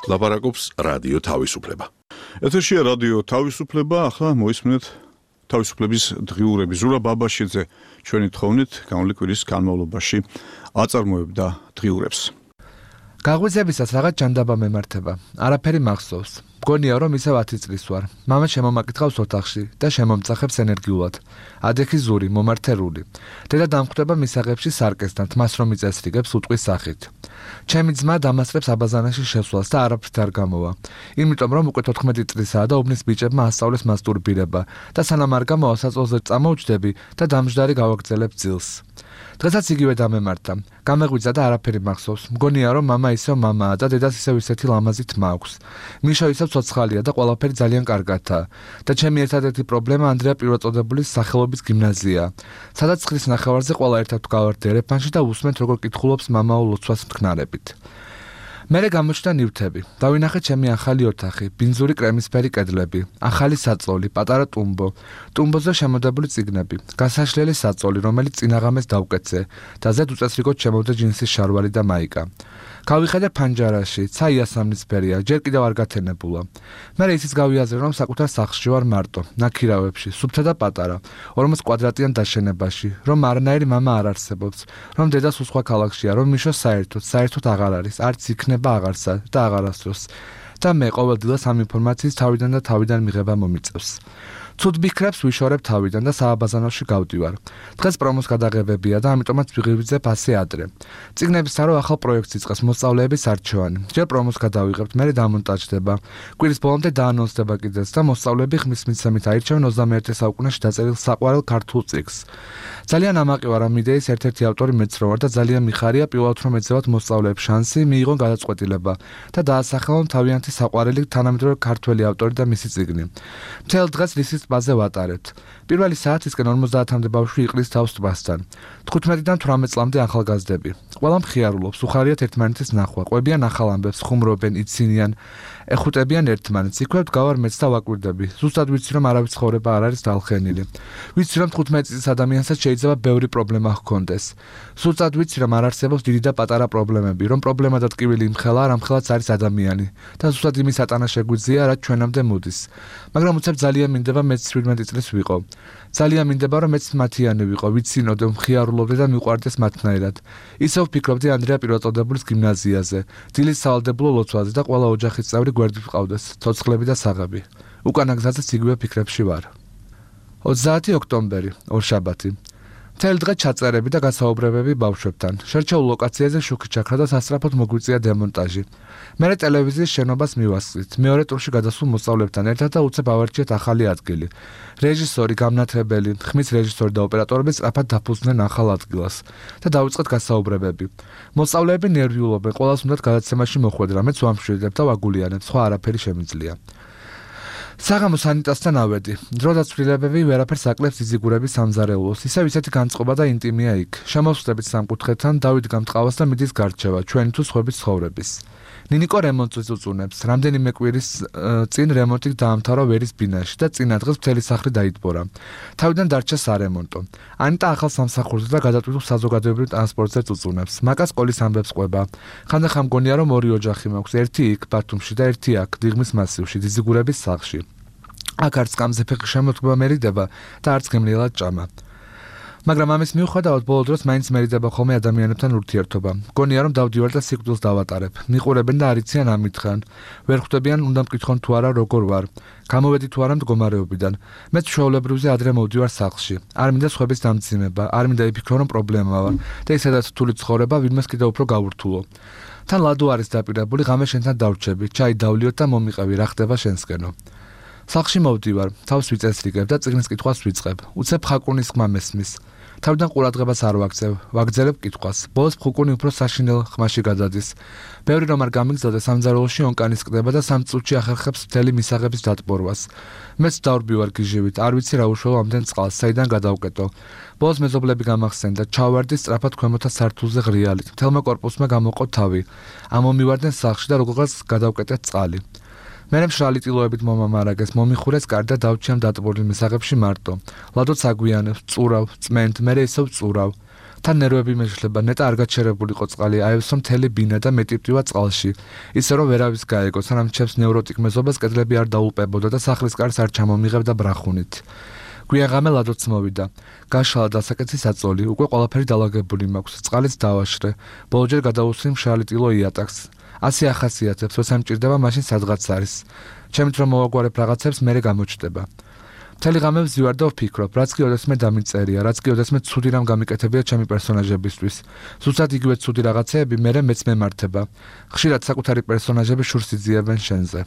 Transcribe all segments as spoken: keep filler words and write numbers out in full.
ლაპარაკობს რადიო თავისუფლება. ეთერშია რადიო თავისუფლება, ახლა მოისმინეთ თავისუფლების დღიურები. ზურაბ აბაშიძე ჩვენი თხოვნით გამოვლი კვირის განმავლობაში აწარმოებდა დღიურებს. გაღვიძებისას რაღაც ჯანდაბა მემართება. არაფერი მახსოვს. მგონია რომ ისევ ათი წლის ვარ. მამა შემომაკითხავს ოთახში და შემომწახებს ენერგიულად. ადექი ზური, მომართერული. დედა დამხვდება მისაღებში სარკესთან, თმას რომ იწესრიგებს უტყვის სახით. ჩემი ძმა დამასწრებს აბაზანაში შესვლას და არაფრით არ გამოვა. იმიტომ რომ უკვე თოთხმეტი წლისაა და უბნის ბიჭებმა ასწავლეს მასტურბირება და სანამ არ გამოვა საწოლზე წამოვჯდები და დამჯდარი გავაგრძელებ ძილს. დღესაც იგივე დამემართა. გამეღვიძა და არაფერი მახსოვს. მგონია რომ მამა ისევ მამაა და დედას ისევ ისეთი ლამაზი თმა აქვს. მიშა ისევ ცოცხალია და ყველაფერი ძალიან კარგადაა. და ჩემი ერთადერთი პრობლემა ანდრია პირველწოდებულის სახელობის გიმნაზიაა. სადაც ხრის ნახევარზე ყველა ერთად გავართ ერეფანში და უსმენთ როგორ კითხულობს მამაო ლოცვას მთქნარებით. მერე გამოჩნდა ნივთები. დავინახე ჩემი ახალი ოთახი, ბინძური კრემისფერი კედლები, ახალი საწოლი, პატარა ტუმბო, ტუმბოზე შემოდებული წიგნები, გასაშლელი საწოლი, რომელიც წინაღამეს დავკეთე და ზედ უწესრიგოდ შემოვდა ჯინსის შარვარი და მაიკა. გავიხედე ფანჯარაში, ცა იასამნისფერია, ჯერ კიდევ არ გათენებულა. მერე ისიც გავიაზრე, რომ საკუთარ სახლში ვარ მარტო, ნაქირავებში, სუფთა და პატარა, ორმოც კვადრატიან დაშენებაში, რომ არანაირი მამა არ არსებობს, რომ დედა სულ სხვა ქალაქშია, რომ მიშო საერთოდ, საერთოდ აღარ არის, არც იქნება აღარსა და აღარასდროს. და მე ყოველდღიურად ამ ინფორმაციის თავიდან და თავიდან მიღება მომიწევს. ცუდ ბიქრებს ვიშორებ თავიდან და სააბაზანოში გავდივარ. დღეს პრომოს გადაღებებია და ამიტომაც ვიღივიძებ ასე ადრე. წიგნებისა რო ახალ პროექტს იწყეს მოსწავლეების არჩევანი. ჯერ პრომოს გადავიღებთ, მერე დამონტაჟდება. კვირის ბოლომდე დაანონსდება კიდეც და მოსწავლეები ხმის მიცემით აირჩევენ ოცდამეერთე საუკუნეში დაწერილ საყვარელ ქართულ წიგნს. ძალიან ამაყი ვარ ამ იდეის ერთ-ერთი ავტორი მეც რო ვარ და ძალიან მიხარია პირველად რომ ეძებათ მოსწავლეებს შანსი, მიიღონ გადაწყვეტილება და დაასახელონ თავიანთი საყვარელი თანამედროვე ქართველი ავტორი და მისი წიგნი. მთელ დღეს რისის ტბაზე ვატარებთ. პირველი საათისკენ ორმოცდაათამდე ბავშვი იყრის თავს ტბასთან. თხუთმეტიდან თვრამეტ წლამდე ახალგაზრდები. ყველა მხიარულობს, უხარიათ ერთმანეთის ნახვა, ყვებიან ახალ ამბებს, ხუმრობენ, იცინიან, ეხუტებიან ერთმანეთს. იქვე ვდგავარ მეც და ვაკვირდები. ზუსტად ვიცი რომ არავის ცხოვრება არ არის დალხენილი. ვიცი რომ თხუთმეტი წლის ადამიანსაც შეიძლება ბევრი პრობლემა ჰქონდეს. ზუსტად ვიცი რომ არ არსებობს დიდი და პატარა პრობლემები, რომ პრობლემა და ტკივილი იმხელა, რამხელაც არის ადამიანი. და ზუსტად იმის ატანა შეგვიძლია, რაც ჩვენამდე მოდის. მაგრამ უცებ ძალიან მინდება მეც შვიდმეტი წლის ვიყო. ძალიან მინდება რომ მეც მათიანი ვიყო, ვიცინოდე, მხიარულობდე და მიყვარდეს მათნაირად. ისევ ვფიქრობდი ანდრია პირველწოდებულის გიმნაზიაზე, დილის სავალდებულო ლოცვაზე და ყველა ოჯახის წევრი გვერდით ვყავდეს, ცოცხლები და საღები. უკანა გზაზეც იგივე ფიქრებში ვარ. ოცდაათი ოქტომბერი, ორშაბათი. მთელი დღე ჩაწერები და გასაუბრებები ბავშვებთან. შერჩეულ ლოკაციაზე შუქი ჩაქრა და სასწრაფოდ მოგვიწია დემონტაჟი. მერე ტელევიზიის შენობას მივასწრით. მეორე ტურში გადასულ მოსწავლეებთან ერთად და უცებ ავარჩიეთ ახალი ადგილი. რეჟისორი, გამნათებელი, ხმის რეჟისორი და ოპერატორები სწრაფად დაფუძნდნენ ახალ ადგილას და დავიწყეთ გასაუბრებები. მოსწავლეები ნერვიულობენ, ყველას უნდათ გადაცემაში მოხვედრა, მეც ვამშვიდებ და ვაგულიანებ, სხვა არაფერი შემიძლია. საღამოს ანიტასთან ავედი. დრო და ცვლილებები ვერაფერს აკლებს იზიგურების სამზარეულოს. ისევ ისეთი განწყობა და ინტიმია იქ. შემოვსწრებით სამკუთხედთან, დავიდგამ ტყავას და მიდის გარჩევა, ჩვენი თუ სხვების ცხოვრების. ნინიკო რემონტს უწუნებს. რამდენიმე კვირის წინ რემონტი დაამთავრა ვერის ბინაში და წინა დღეს მთელი სახლი დაიტბორა. თავიდან დარჩა სარემონტო. ანიტა ახალ სამსახურზე და გადატვირთულ საზოგადოებრივ ტრანსპორტზე უწუნებს. მაკას სკოლის ამბებს ყვება. ხანდახან მგონია რომ ორი ოჯახი მაქვს, ერთი იქ ბათუმში და ერთი აქ დიღმის მასივში, დიზიგურების სახლში. აქ არც კამზე ფეხი შემოთქვება მერიდება და არც გემრიელად ჭამა. მაგრამ ამის მიუხედავად ბოლო დროს მაინც მერიდება ხოლმე ადამიანებთან ურთიერთობა. მგონია რომ დავდივარ და სიკვდილს დავატარებ. მიყურებენ და არიციან ამითხრან. ვერ ხვდებიან უნდა მკითხონ თუ არა როგორ ვარ. გამოვედი თუ არა მდგომარეობიდან. მეც ჩვეულებრივზე ადრე მოვდივარ სახლში. არ მინდა სხვების დამძიმება, არ მინდა იფიქრო რომ პრობლემა ვარ და ისედაც რთული ცხოვრება ვინმეს კიდევ უფრო გავურთულო. თან ლადო არის დაპირებული, ღამე შენთან დავრჩები, ჩაი დავლიოთ და მომიყევი, რა ხდება შენსკენო. სახლში მოვდივარ, თავს ვიწესრიგებ და წიგნის კითხვას ვიწყებ. უცებ ხაკუნის ხმა მესმის. თავიდან ყურადღებას არ ვაქცევ, ვაგრძელებ კითხვას. ბოლოს ხუკუნი უფრო საშინელ ხმაში გადადის. ბევრი რომ არ გამიგზავნა სამზარეულოში ონკანის კდება და სამ წუთში ახერხებს მთელი მისაღების დატბორვას. მეც დავრბივარ გიჟივით, არ ვიცი რა უშველო ამდენ წყალს, საიდან გადავკეტო. ბოლოს მეზობლები გამახსენდა, ჩავარდი სწრაფად ქვემოთა სართულზე ღრიალით. მთელმა კორპუსმა გამოყო თავი. ამომივარდნენ სახლში და როგორღაც გადავკეტეთ წყალი. მერე მშრალი ტილოებით მომამარაგეს, მომიხურეს კარ და დავჩიამ დატბორილ მისაღებში მარტო. ლადოც აგვიანებს, წურავ, წმენთ, მერე ისევ წურავ. თან ნერვები მეშლება, ნეტა არ გაჩერებულიყო წყალი, აევსო მთელი ბინა და მეტივტივა წყალში. ისე რომ ვერავის გაეგო, სანამ ჩემს ნევროტიკ მეზობას კედლები არ დაუპებოდა და სახლის კარს არ ჩამომიღებდა ბრახუნით. გვიან ღამე ლადოც მოვიდა. გაშალა დასაკეთი საწოლი, უკვე ყველაფერი დალაგებული მაქვს, წყალიც დავაშრე. ბოლჯერ გადავუსვი მშრალი ტილო იატაკს. ასე ახასიათებს, როცა მჭირდება, მაშინ სადღაც არის. ჩემით რომ მოვაგვარებ რაღაცებს, მერე გამოჩნდება. მთელი ღამე ვზივარ და ვფიქრობ, რაც კი ოდესმე დამიწერია, რაც კი ოდესმე ცუდი რამ გამიკეთებია ჩემი პერსონაჟებისთვის. ზუსტად იგივე ცუდი რაღაცეები მერე მეც მემართება. ხშირად საკუთარი პერსონაჟები შურს იძიებენ შენზე.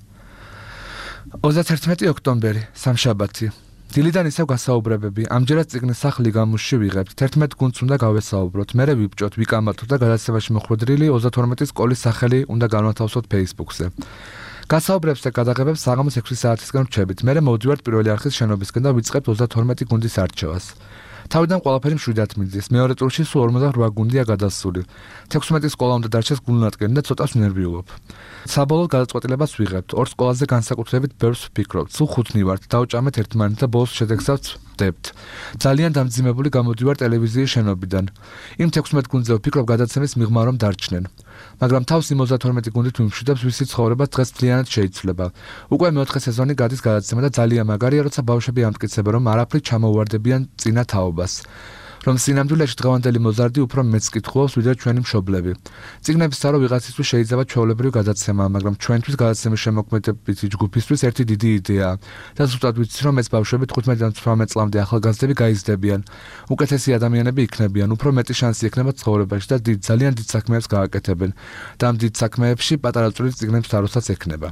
ოცდაერთმეტი ოქტომბერი, სამშაბათი. დილიდან ისევ გასაუბრებები, ამჯერად წიგნის სახლი გამოსში ვიღებთ, თერთმეტ გუნდს უნდა გავესაუბროთ, მერე ვიბჭოთ, ვიკამათოთ და გადაცემაში მოხვედრილი ოცდათორმეტი სკოლის სახელი უნდა განვათავსოთ Facebook-ზე. გასაუბრებს და გადაღებებს საღამოს ექვსი საათისგან ვჩებით, მერე მოვდივართ პირველი არხის შენობისკენ და ვიწყებთ ოცდათორმეტი გუნდის არჩევას. თავიდან ყველაფერი მშვიდად მიდის, მეორე ტურში სულ ორმოცდაოთხ გუნდია გადასული. თექვსმეტი სკოლა უნდა დარჩეს გულნატკენი და ცოტას ვნერვიულობ. საბოლოოდ გადაწყვეტილებას ვიღებთ, ორ სკოლაზე განსაკუთრებით ბევრს ვფიქრობთ, სულ ხუთნი ვართ, დავჭამეთ ერთმანეთს და ბოლოს შედეგსაც ვდებთ. ძალიან დამძიმებული გამოდივარ ტელევიზიის შენობიდან. იმ თექვსმეტ გუნდზე ვფიქრობ გადაცემის მიღმა რომ დარჩნენ. მაგრამ თავს იმ ოცდათორმეტი გუნდით ვიმშვიდებს, ვისი ცხოვრება დღეს მთლიანად შეიცვლება. უკვე მეოთხე სეზონი გადის გადაცემა და ძალიან მაგარია, როცა ბავშვები ამტკიცებენ, რომ არაფრით ჩამოუვარდებიან წინა თაობას. რომ სინამდვილეში დღევანდელი მოზარდი უფრო მეც კითხულობს, ვიდრე ჩვენი მშობლები. წიგნების სარო ვიღაცისთვის შეიძლება ჩვეულებრივი გადაცემა, მაგრამ ჩვენთვის გადაცემის შემოქმედებითი ჯგუფისთვის ერთი დიდი იდეაა. და ზუსტად ვიცი, რომ ეს ბავშვები თხუთმეტიდან ცხრამეტ წლამდე ახალგაზრდები გაიზრდებიან. უკეთესი ადამიანები იქნებიან, უფრო მეტი შანსი ექნებათ ცხოვრებაში და დიდ ძალიან დიდ საქმეებს გააკეთებენ. და ამ დიდ საქმეებში პატარა წვრილი წიგნების საროსაც ექნება.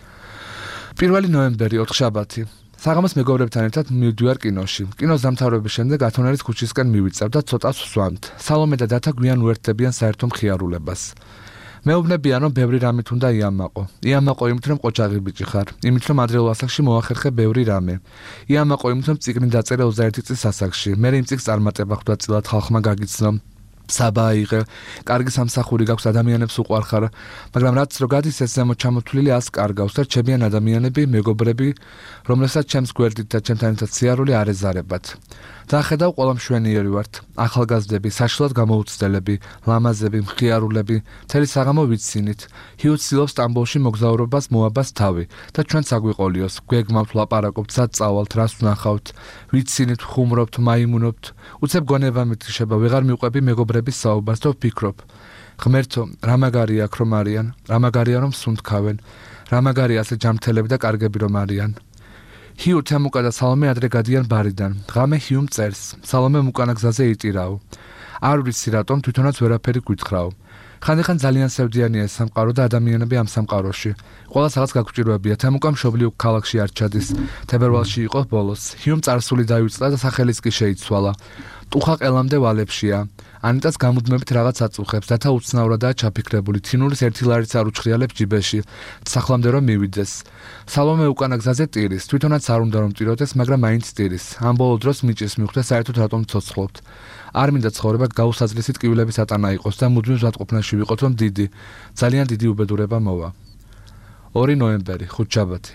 პირველი ნოემბერი, ოთხშაბათი. საღამოს მეგობრებთან ერთად მივდივარ კინოში. კინოს დამთავრების შემდეგ ათონერის ქუჩისკენ მივიწევ და ცოტას ვსვამთ. სალომე და დათა გვიან უერთდებიან საერთო მხიარულებას. მეუბნებიან, რომ ბევრი რამით უნდა იამაყო. იამაყო იმით, რომ ყოჩაღი ბიჭი ხარ, იმით, რომ ადრეულ ასაკში მოახერხე ბევრი რამე. იამაყო იმით, რომ წიგნი დაწერე ოცდაერთი წლის ასაკში. მე იმ წიგნს წარმატება ხვდა წილად ხალხმა გაგიცნო. საბა აიღე, კარგი სამსახური გაქვს, ადამიანებს უყვარხარ, მაგრამ რაც რო გადის ეს ზემოთ ჩამოთვლილი ას კარგავს და რჩებიან ადამიანები, მეგობრები, რომლებსაც ჩემს გვერდით და ჩემთან ერთად სიარული არ ეზარებათ. დახედავ ყველა მშვენიერი ვართ, ახალგაზრდები, საშინლად გამოუცდელები, ლამაზები, მხიარულები, მთელი საღამო ვიცინით. ჰიუც ცდილობს სტამბოლში მოგზაურობას მოაბას თავი და ჩვენ საგვიყოლიოს, გვეგმავთ, ლაპარაკობთ, სად წავალთ, რას ვნახავთ, ვიცინით, ხუმრობთ, მაიმუნობთ, უცებ გონება მითიშება, ვეღარ მივყვები მეგობრების საუბარს და ვფიქრობ. ღმერთო, რა მაგარია აქ რომ არიან, რა მაგარია რომ სუნთქავენ, რა მაგარია ასე ჯანმრთელები და კარგები რომ არიან. ჰიუ თემუკა და სალომე ადრე გადიან ბარიდან. ღამე ჰიუმ წერს. სალომე უკანა გზაზე იტირაო. არ ვიცი რატომ თვითონაც ვერაფერი გვითხრაო. ხანდახან ძალიან სევდიანია ეს სამყარო და ადამიანები ამ სამყაროში. ყველა რაღაც გაგჭირვებია. თემუკა მშობლიურ ქალაქში არ ჩადის. თებერვალში იყო ბოლოს. ჰიუმ წარსული დაივიწყდა და სახელიც კი შეიცვალა. ტუხა ყელამდე ვალებშია. ანიტას გამუდმებით რაღაც აწუხებს, დათა უცნაურადაა ჩაფიქრებული. თინულის ერთი ლარიც არ უჩხრიალებს ჯიბეში. სახლამდე რომ მივიდეს. სალომე უკანა გზაზე ტირის. თვითონაც არ უნდა რომ ტიროდეს, მაგრამ მაინც ტირის. ამ ბოლო დროს მიჭის მიხვდა საერთოდ რატომ ცოცხლობთ. არ მინდა ცხოვრება გაუსაძლისი ტკივილების ატანა იყოს და მუდმივ ზღაპყოფნაში ვიყოთ რომ დიდი, ძალიან დიდი უბედურება მოვა. ორი ნოემბერი, ხუთშაბათი.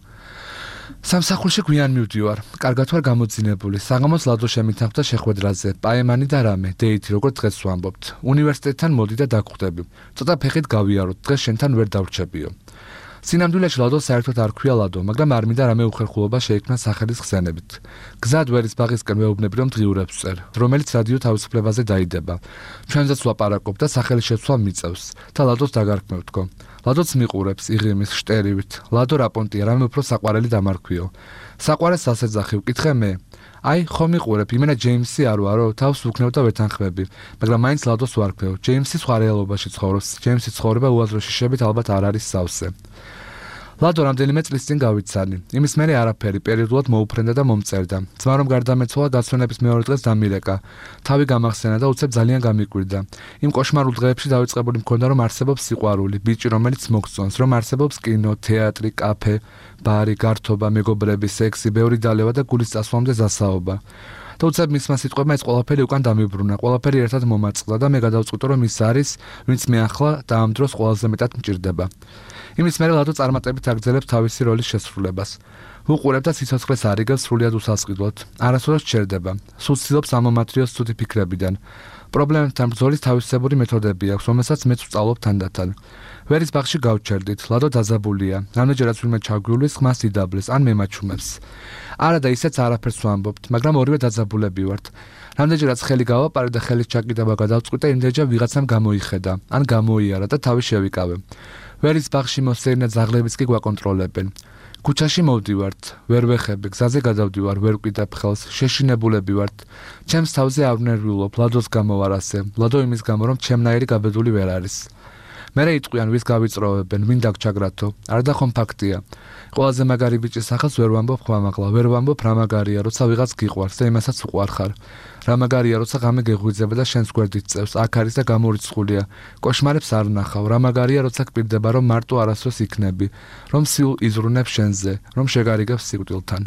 სამსახურში გვიან მივდივარ. კარგად ვარ გამოძინებული. საღამოს ლადო შემითანხმდა შეხვედრაზე. პაემანი და რამე, დეითი როგორც დღეს ვამბობთ. უნივერსიტეტთან მოდი და დაგხვდები. ცოტა ფეხით გავიაროთ, დღეს შენთან ვერ დავრჩებიო. სინამდვილეში ლადო საერთოდ არ ქვია ლადო, მაგრამ არ მინდა რამე უხერხულობა შეიქმნა სახელის ხსენებით. გზად ვერის ბაღისკენ მეუბნები რომ დღიურებს წერ, რომელიც რადიო თავისუფლებაზე დაიდება. ჩვენზეც ვლაპარაკობ და სახელის შეცვლა მიწევს და ლადოს დაგარქმევთქო. ლადოც მიყურებს იღიმის შტერივით. ლადო რაპონტია, რამე უფრო საყვარელი დამარქვიო. საყვარეს ასეძახი ვკითხე მე. აი, ხომ მიყურებ, იმენა ჯეიმსი არ ვარო, თავს ვუქნევ და ვეთანხმები, მაგრამ მაინც ლადოს ვარქვევ. ჯეიმსი სხვა რეალობაში ცხოვრობს. ჯეიმსის ცხოვრება უაზრო შიშებით ალბათ არ არის სავსე. ლადო რამდენიმე წლის წინ გავიცანი. იმის მერე არაფერი, პერიოდულად მოუფრენდა და მომწერდა. ძმა რომ გარდამეცვალა, გასვენების მეორე დღეს დამირეკა. თავი გამახსენა და უცებ ძალიან გამიკვირდა. იმ კოშმარულ დღეებში დავიწყებული მქონდა რომ არსებობს სიყვარული, ბიჭი რომელიც მოგწონს, რომ არსებობს კინო, თეატრი, კაფე, ბარი, გართობა, მეგობრები, სექსი, ბევრი დალევა და გულის წასვლამდე ზასაობა. და უცებ მისმა სიტყვებმა ეს ყველაფერი უკან დამიბრუნა. ყველაფერი ერთად მომაწყდა და მე გადავწყვიტე რომ ის არის, ვინც მე ახლა და ამ დროს ყველაზე მეტად მჭირდება. იმის მერე ლადო წარმატებით აგრძელებს თავისი როლის შესრულებას. უყურებ და სიცოცხლეს არიგებს სრულიად უსასყიდლოდ. არასოდეს ჩერდება. სულ ცდილობს ამომათრიოს ცუდი ფიქრებიდან. პრობლემებთან ბრძოლის თავისებური მეთოდები აქვს, რომელსაც მეც ვსწავლობ თანდათან. ვერის ბაღში გავჩერდით, ლადო დაძაბულია. რამდენჯერაც ვინმე ჩაგვივლის, ხმას იდაბლეს, ან მემაჩუმებს. არა და ისეც არაფერს ვამბობთ, მაგრამ ორივე დაძაბულები ვართ. რამდენჯერაც ხელი გავაპარე და ხელის ჩაკიდება გადავწყვიტე, იმდენჯერ ვიღაცამ გამოიხედა, ან გამოიარა და თავი შევიკავე. ვერის ბაღში მოსწეირნე ძაღლებიც კი გვაკონტროლებენ. ქუჩაში მოვდივართ, ვერ ვეხები, გზაზე გადავდივარ, ვერ ვკიდებ ხელს, შეშინებულები ვართ. ჩემს თავზე არ ვნერვიულობ, ლადოს გამო ვარ ასე, ლადო იმის გამო, რომ ჩემნაირი გაბედული ვერ არის. მერე იტყვიან, ვის გავიწროვებენ, ვინ დაგჩაგრათო, არ და ხომ ფაქტია. ყველაზე მაგარი ბიჭის სახელს ვერ ვამბობ ხმამაღლა, ვერ ვამბობ რა მაგარია, როცა ვიღაც გიყვარს და იმასაც უყვარ ხარ. რა მაგარია, როცა ღამე გეღვიძება და შენს გვერდით წევს, აქ არის და გამორიცხულია. კოშმარებს არ ნახავ, რა მაგარია, როცა გპირდება, რომ მარტო არასდროს იქნები, რომ სიულ იზრუნებ შენზე, რომ შეგარიგებ სიკვდილთან.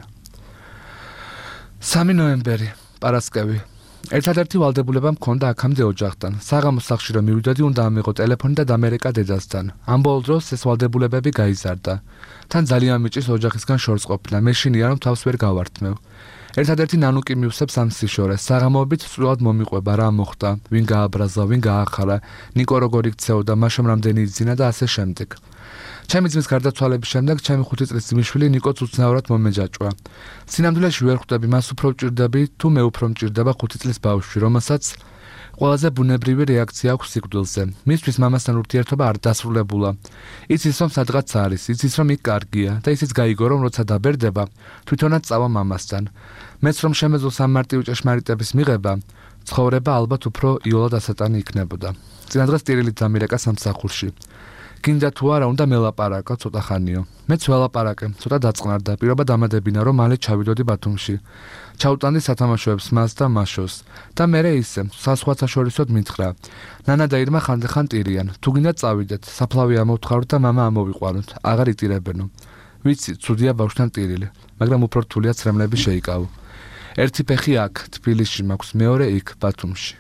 სამი ნოემბერი, პარასკევი. ერთადერთი ვალდებულება მქონდა აქამდე ოჯახთან. საღამოს სახლში რომ მივიდოდი, უნდა ამიღო ტელეფონი და დამერეკა დედასთან. ამ ბოლო დროს ეს ვალდებულებები გაიზარდა. თან ძალიან მიჭის ოჯახისგან შორს ყოფნა. მე შინია რომ თავს ვერ გავართმევ. ერთადერთი ნანუკი მივსებს ამ სიშორეს. საღამოობით სრულად მომიყვება რა მოხდა, ვინ გააბრაზა, ვინ გაახარა, ნიკო როგორ იქცეოდა, მაშამ რამდენი იძინა და ასე შემდეგ. ჩემი ძმის გარდაცვალების შემდეგ ჩემი ხუთი წლის ძმისშვილი ნიკოც უცნაურად მომეჯაჭვა. სინამდვილეში ვერ ხვდები, მას უფრო მჭირდები თუ მე უფრო მჭირდება ხუთი წლის ბავშვი, რომელსაც ყველაზე ბუნებრივი რეაქცია აქვს სიკვდილზე. მისთვის მამასთან ურთიერთობა არ დასრულებულა. იცის რომ სადღაც არის, იცის რომ იქ კარგია და ისიც გაიგო რომ როცა დაბერდება, თვითონაც წავა მამასთან. მეც რომ შემეძლო სამმარტივი ჭეშმარიტების მიღება, ცხოვრება ალბათ უფრო იოლად ასატანი იქნებოდა. წინა დღეს ტირილით დამირეკა სამსახურში. გინდა თუ არა უნდა მელაპარაკო ცოტა ხანიო. მეც ველაპარაკე, ცოტა დაწყნარდა, პირობა დამადებინა რომ მალე ჩავიდოდი ბათუმში. ჩაუტანდი სათამაშოებს მას და მაშოს. და მერე ისე, საზღვათა შორისოდ მითხრა. ნანა და ირმა ხანდახან ტირიან. თუ გინდა წავიდეთ, საფლავი ამოვთხაროთ და მამა ამოვიყვანოთ. აღარ იტირებენო. ვიცი, ცუდია ბავშვთან ტირილი, მაგრამ უფრო რთულია ცრემლები შეიკავო. ერთი ფეხი აქ, თბილისში მაქვს, მეორე იქ, ბათუმში.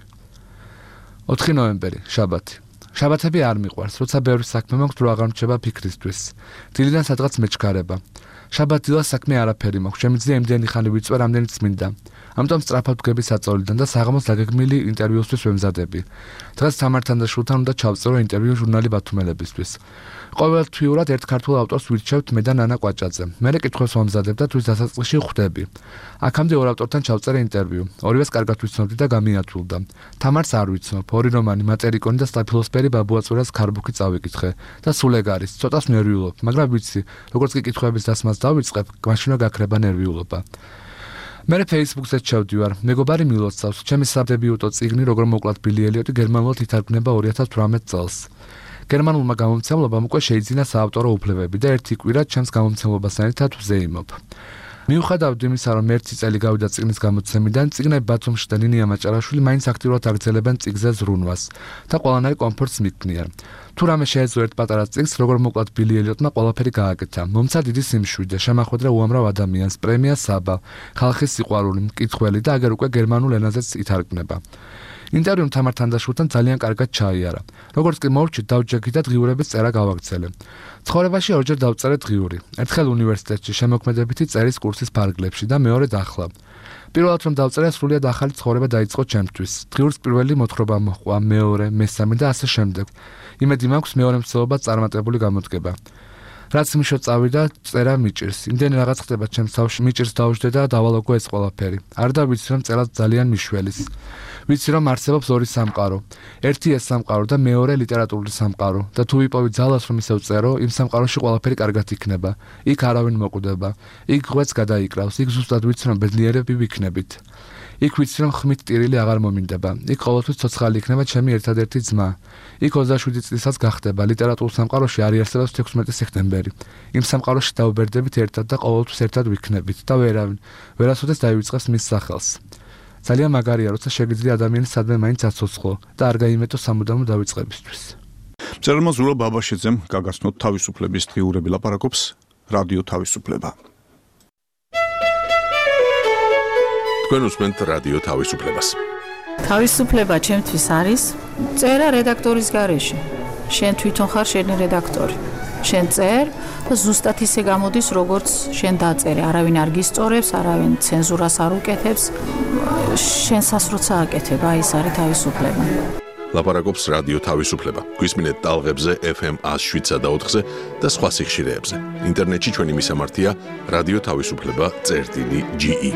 ოთხი ნოემბერი, შაბათი. შაბათები არ მიყვარს, როცა ბევრი საქმე მაქვს, დრო აღარ მრჩება ფიქრისთვის. დილიდან სადღაც მეჩქარება. შაბათ-დილას საქმე არაფერი მაქვს, შემიძლია იმდენი ხანი ვიწვე, რამდენიც მინდა. ამიტომ სწრაფად ვდგები საწოლიდან და საღამოს დაგეგმილი ინტერვიუსთვის ვემზადები. დღეს თამართან და შულთან უნდა ჩავწერო ინტერვიუ ჟურნალი ბათუმელებისთვის. ყოველთვიურად ერთ ქართულ ავტორს ვირჩევთ მე და ნანა კვაჭაძე. მერე კითხვებს ვამზადებ და თვის დასაწყისში ვხვდები. აქამდე ორ ავტორთან ჩავწერე ინტერვიუ. ორივეს კარგად ვიცნობდი და გამიათულდა. თამარს არ ვიცნობ, ორი რომანი, მატერიკონი და სტაფილოსფერი ბაბუაწურას ქარბუქი წავიკითხე და სულ ეგ არის. ცოტას ნერვიულობ, მაგრამ ვიცი, როგორც კი კითხვების დასმას დავიწყებ, მაშინ გაქრება ნერვიულობა. მერე Facebook-ზე ჩავდივარ. მეგობარი მილოცავს, ჩემი სადებიუტო წიგნი როგორ მოკლათ ბილი ელიოტი გერმანულად ითარგმნება ორი ათას თვრამეტ წელს. გერმანულმა გამომცემლობამ უკვე შეიძინა საავტორო უფლებები და ერთი კვირა ჩემს გამომცემლობასთან ერთად ვზეიმობ. მიუხედავად იმისა, რომ ერთი წელი გავიდა წიგნის გამოცემიდან, წიგნები ბათუმში და ნინია მაჭარაშვილი მაინც აქტიურად აგრძელებენ წიგნზე ზრუნვას და ყველანაირ კომფორტს მიგკნიან. თუ რამე შეეძლო ერთ პატარა წიგნს, როგორ მოკლათ ბილი ელიოტმა ყველაფერი გააკეთა. მომცა დიდი სიმშვიდე, შემახვედრა უამრავ ადამიანს, პრემია საბა, ხალხის სიყვარული, მკითხველი და აგერ უკვე გერმანულ ენაზეც ითარგმნება. ინტერვიუმ თამართან და შულთან ძალიან კარგად ჩაიარა. როგორც კი მოვჭით, დავჯექი და დღიურების წერა გავაგრძელე. ცხოვრებაში ორჯერ დავწერე დღიური. ერთხელ უნივერსიტეტში შემოქმედებითი წერის კურსის ფარგლებში და მეორედ ახლა. პირველად რომ დავწერე, სრულიად ახალი ცხოვრება დაიწყო ჩემთვის. დღიურს პირველი მოთხრობა მოჰყვა, მეორე, მესამე და ასე შემდეგ. იმედი მაქვს მეორე მსვლელობაც წარმატებული გამოდგება. რაც მიშო წავიდა, წერა მიჭირს. იმდენი რაღაც ხდება ჩემს თავში, მიჭირს დავждდე და დავალოგო ეს ყველაფერი. არ დავიცი რომ წერაც ძალიან მიშველის. ვიცი რომ არსებობს ორი სამყარო. ერთი ეს სამყარო და მეორე ლიტერატურული სამყარო. და თუ ვიპოვი ძალას რომ ისევ წერო, იმ სამყაროში ყველაფერი კარგად იქნება. იქ არავინ მოკვდება. იქ ღვეც გადაიკრავს, იქ ზუსტად ვიცი რომ ბედნიერები ვიქნებით. იქ ვიცი რომ ხმით ტირილი აღარ მომინდება. იქ ყოველთვის ცოცხალი იქნება ჩემი ერთადერთი ძმა. იქ ოცდაშვიდი წლისას გახდება. ლიტერატურულ სამყაროში არ იარსებობს თექვსმეტი სექტემბერი. იმ სამყაროში დავბერდებით ერთად და ყოველთვის ერთად ვიქნებით და ვერავინ ვერასოდეს დაივიწყებს მის სახელს. ძალიან მაგარია, როცა შეგიძლია ადამიანის სადმე მაინც აცოცხლო და არ გაიმეტო სამუდამო დავიწყებისთვის. მწერალმა ზურაბ ბაბაშიძემ გაგაცნოთ თავისუფლების დღიურები ლაპარაკობს რადიო თავისუფლება. თქვენ უსმენთ რადიო თავისუფლებას. თავისუფლება ჩემთვის არის წერა რედაქტორის გარეშე. შენ თვითონ ხარ შენი რედაქტორი. შენ წერ და ზუსტად ისე გამოდის, როგორც შენ დაწერე. არავინ არ გისწორებს, არავინ ცენზურას არ უკეთებს. შენსას როცა აკეთებ, აი ეს არის თავისუფლება. ლაპარაკობს რადიო თავისუფლება. გვისმინეთ ტალღებზე ეფ ემ one oh seven და ოთხზე და სხვა სიხშირეებზე. ინტერნეტში ჩვენი მისამართია რადიო თავისუფლება წერტილი ჯი ი.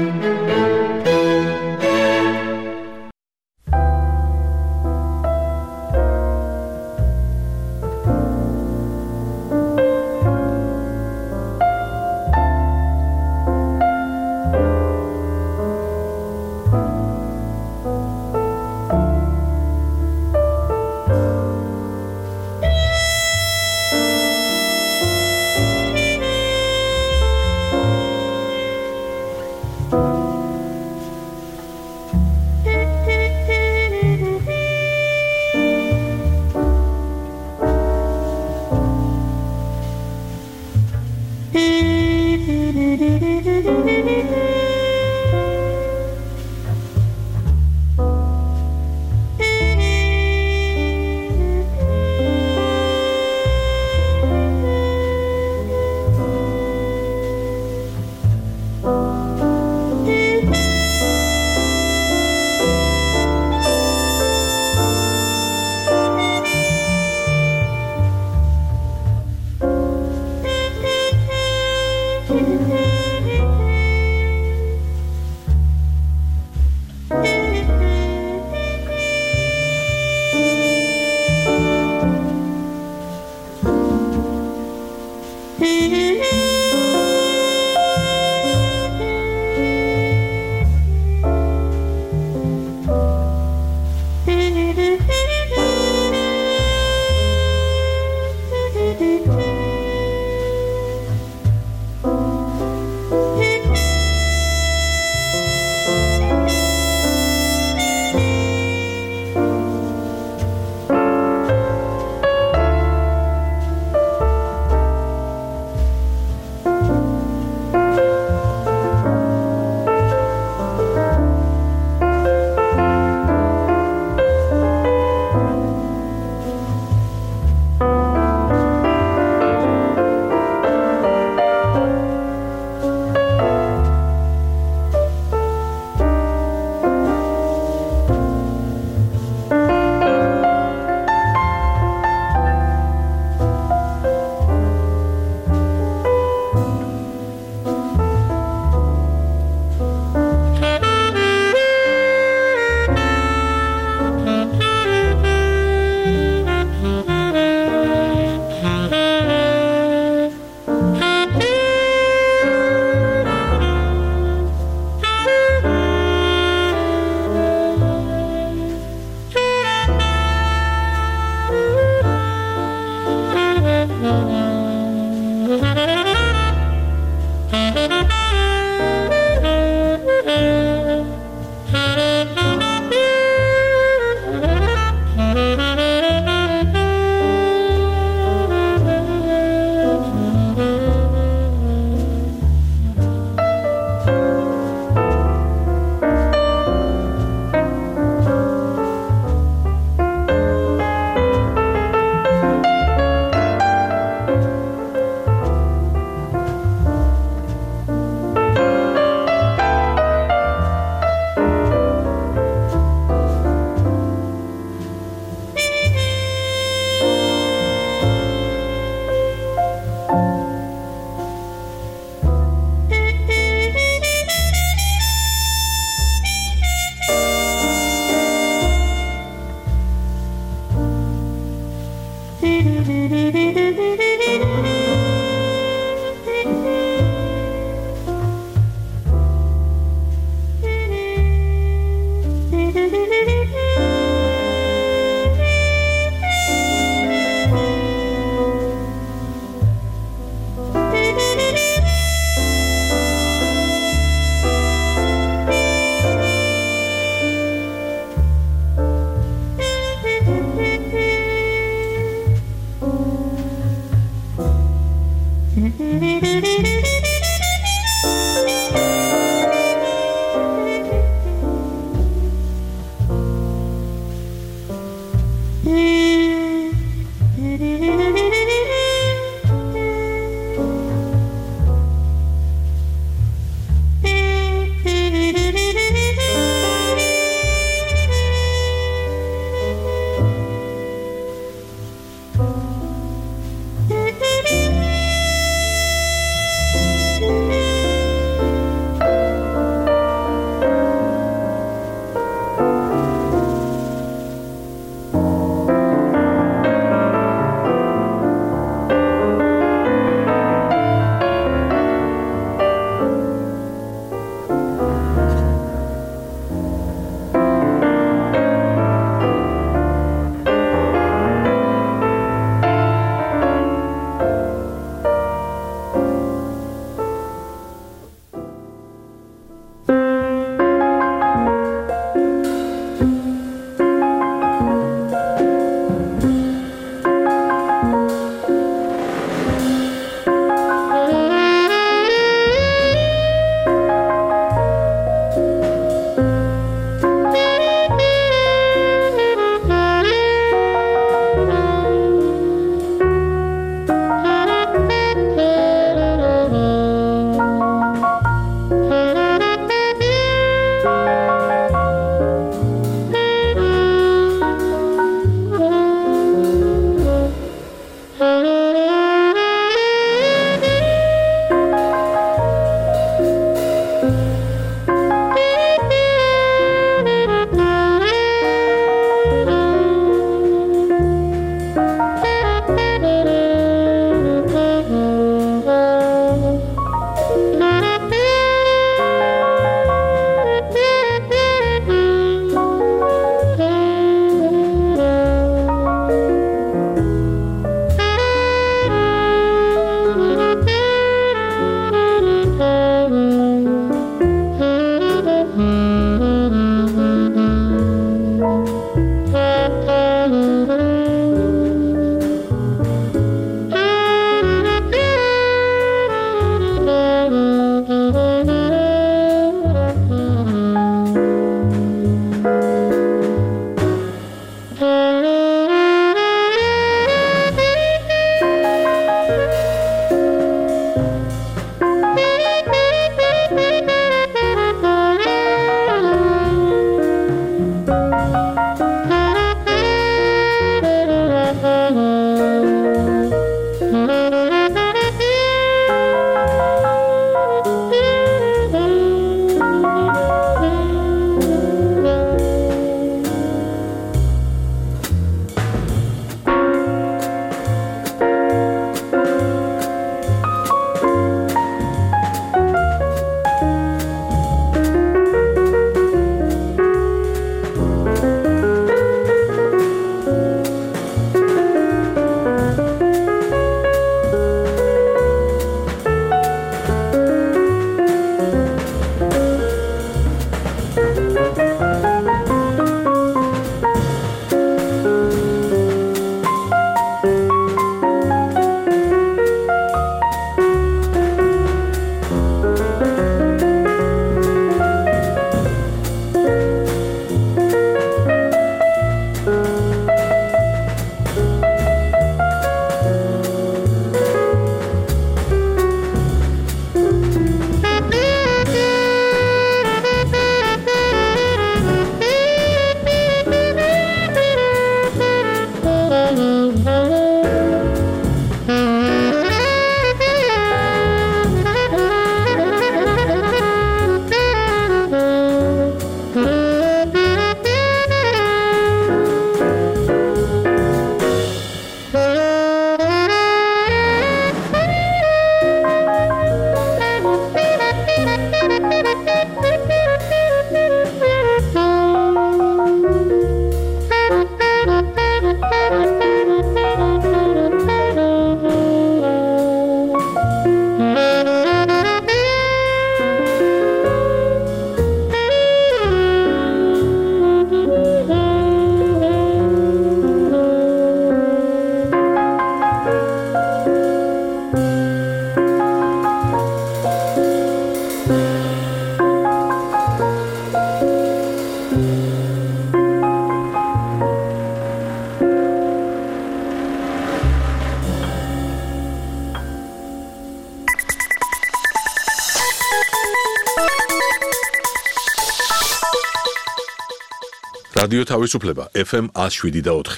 რადიო თავისუფლება ეფ ემ one oh seven და four.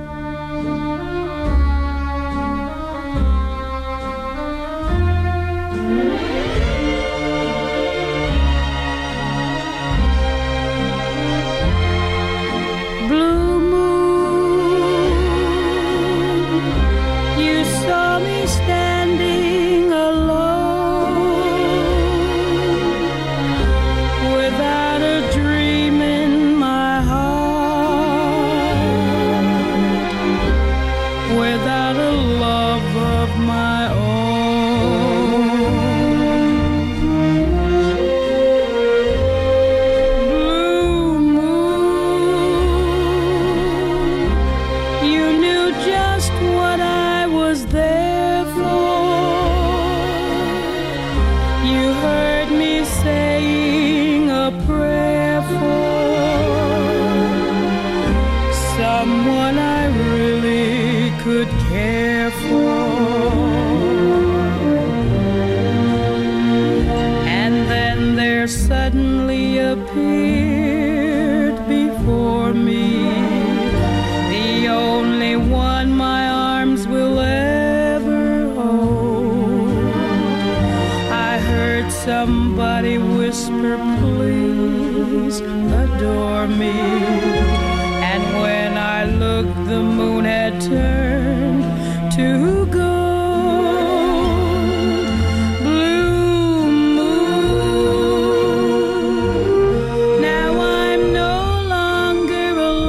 Somebody whisper, please adore me. And when I looked, the moon had turned to gold. Blue moon, now I'm no longer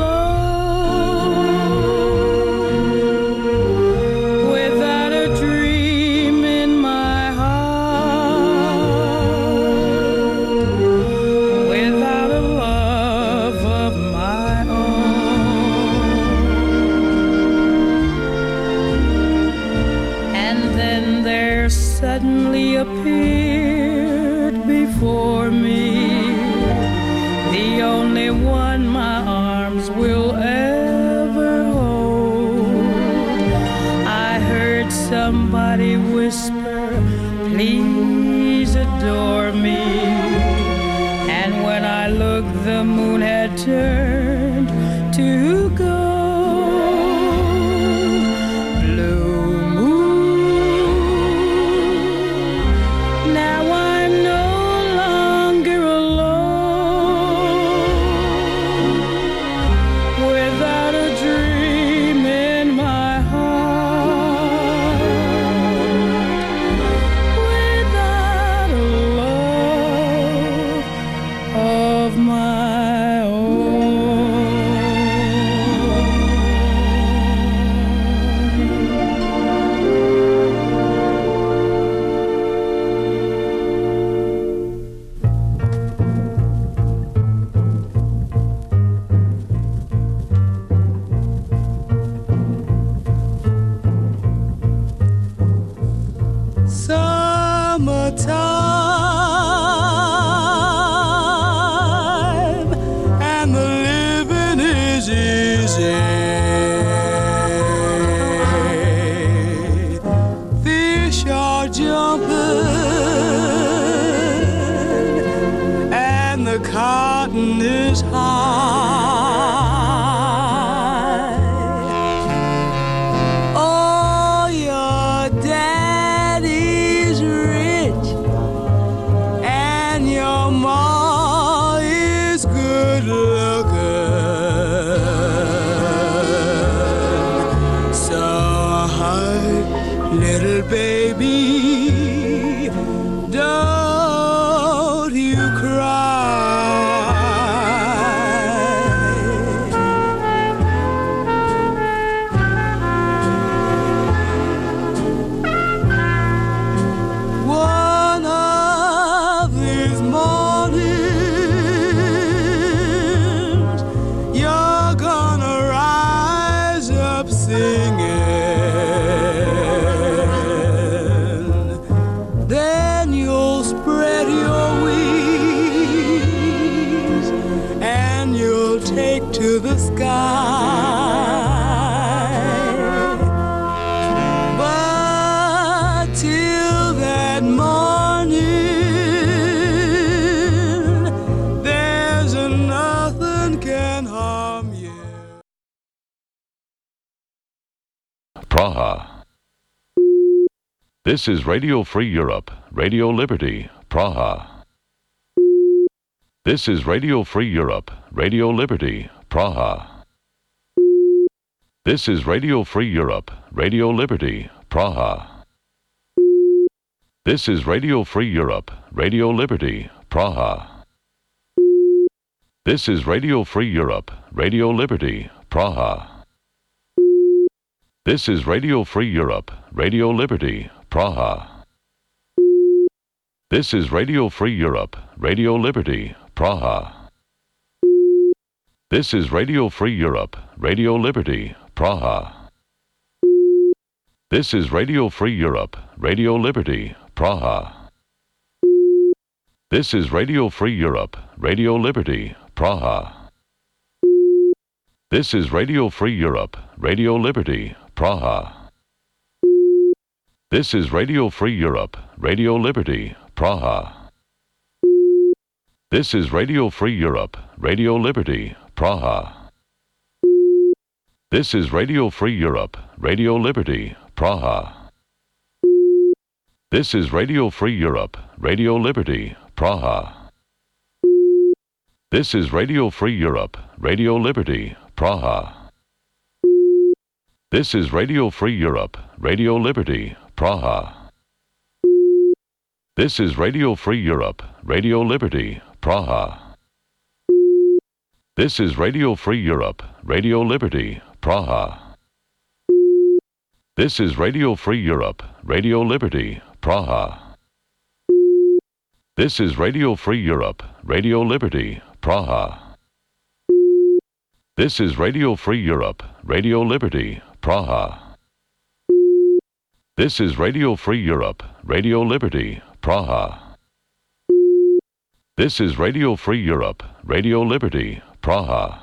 alone. Without a dream in my suddenly appeared before me, the only one my arms will ever hold. I heard somebody whisper, please adore me. And when I looked, the moon had turned to gold. Summertime and the living is easy. Fish are jumping and the cotton is high. Oh, your daddy's rich and your ma is good looking. So, hi, little baby, don't you cry. One of these mornings, you're gonna rise up singing. Then you'll spread your wings and you'll take to the sky. But till that morning, there's nothing can harm Praha. This is Radio Free Europe, Radio Liberty, Praha. This is Radio Free Europe, Radio Liberty, Praha. This is Radio Free Europe, Radio Liberty, Praha. This is Radio Free Europe, Radio Liberty, Praha. This is Radio Free Europe, Radio Liberty, Praha. This is Radio Free Europe, Radio Liberty, Praha. This is Radio Free Europe, Radio Liberty, Praha. This is Radio Free Europe, Radio Liberty, Praha. This is Radio Free Europe, Radio Liberty, Praha. This is Radio Free Europe, Radio Liberty, Praha. This is Radio Free Europe, Radio Liberty, Praha. This is Radio Free Europe, Radio Liberty, Praha. This is Radio Free Europe, Radio Liberty, Praha. This is Radio Free Europe, Radio Liberty, Praha. This is Radio Free Europe, Radio Liberty, Praha. This is Radio Free Europe, Radio Liberty, Praha. This is Radio Free Europe, Radio Liberty, Praha. This is Radio Free Europe, Radio Liberty, Praha. This is Radio Free Europe, Radio Liberty, Praha. This is Radio Free Europe, Radio Liberty, Praha. This is Radio Free Europe, Radio Liberty, Praha. This is Radio Free Europe, Radio Liberty, Praha. This is Radio Free Europe, Radio Liberty, Praha. This is Radio Free Europe, Radio Liberty, Praha.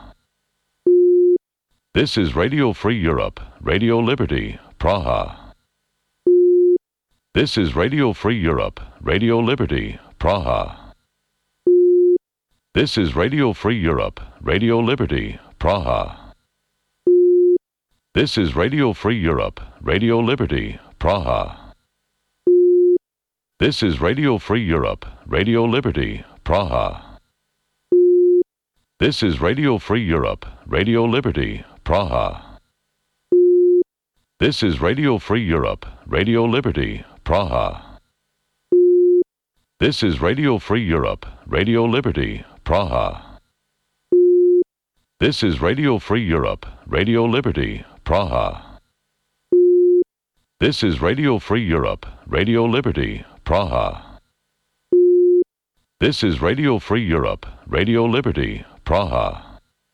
This is Radio Free Europe, Radio Liberty, Praha. This is Radio Free Europe, Radio Liberty, Praha. This is Radio Free Europe, Radio Liberty, Praha. This is Radio Free Europe, Radio Liberty, Praha. This is Radio Free Europe, Radio Liberty, Praha. This is Radio Free Europe, Radio Liberty, Praha. This is Radio Free Europe, Radio Liberty, Praha. This is Radio Free Europe, Radio Liberty, Praha. This is Radio Free Europe, Radio Liberty, Praha. This is Radio Free Europe, Radio Liberty, Praha. This is Radio Free Europe, Radio Liberty, Praha.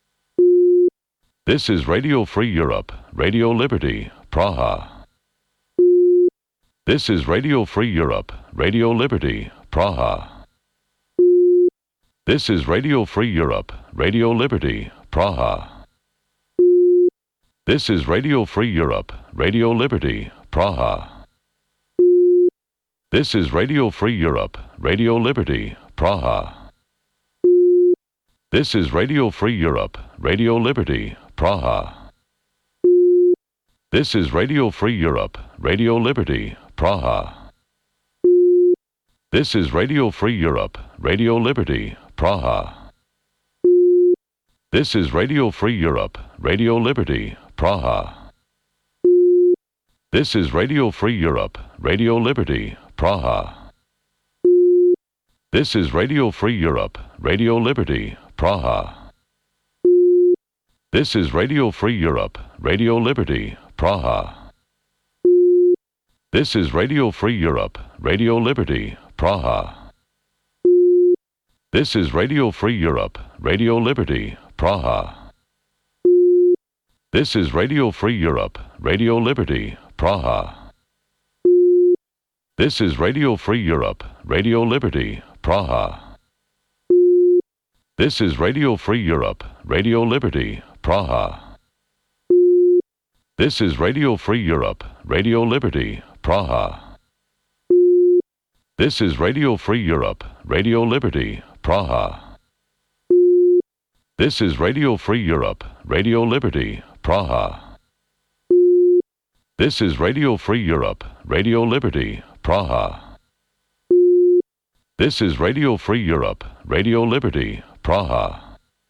This is Radio Free Europe, Radio Liberty, Praha. This is Radio Free Europe, Radio Liberty, Praha. This is Radio Free Europe, Radio Liberty, Praha. This is Radio Free Europe, Radio Liberty, Praha. This is Radio Free Europe, Radio Liberty, Praha. This is Radio Free Europe, Radio Liberty, Praha. This is Radio Free Europe, Radio Liberty, Praha. This is Radio Free Europe, Radio Liberty, Praha. This is Radio Free Europe, Radio Liberty, Praha. This is Radio Free Europe, Radio Liberty, Praha. This is Radio Free Europe, Radio Liberty, Praha. This is Radio Free Europe, Radio Liberty, Praha. This is Radio Free Europe, Radio Liberty, Praha. This is Radio Free Europe, Radio Liberty, Praha. This is Radio Free Europe, Radio Liberty, Praha. This is Radio Free Europe, Radio Liberty, Praha. This is Radio Free Europe, Radio Liberty, Praha. This is Radio Free Europe, Radio Liberty, Praha. This is Radio Free Europe, Radio Liberty, Praha. This is Radio Free Europe, Radio Liberty, Praha. This is Radio Free Europe, Radio Liberty, Praha. This is Radio Free Europe, Radio Liberty, Praha.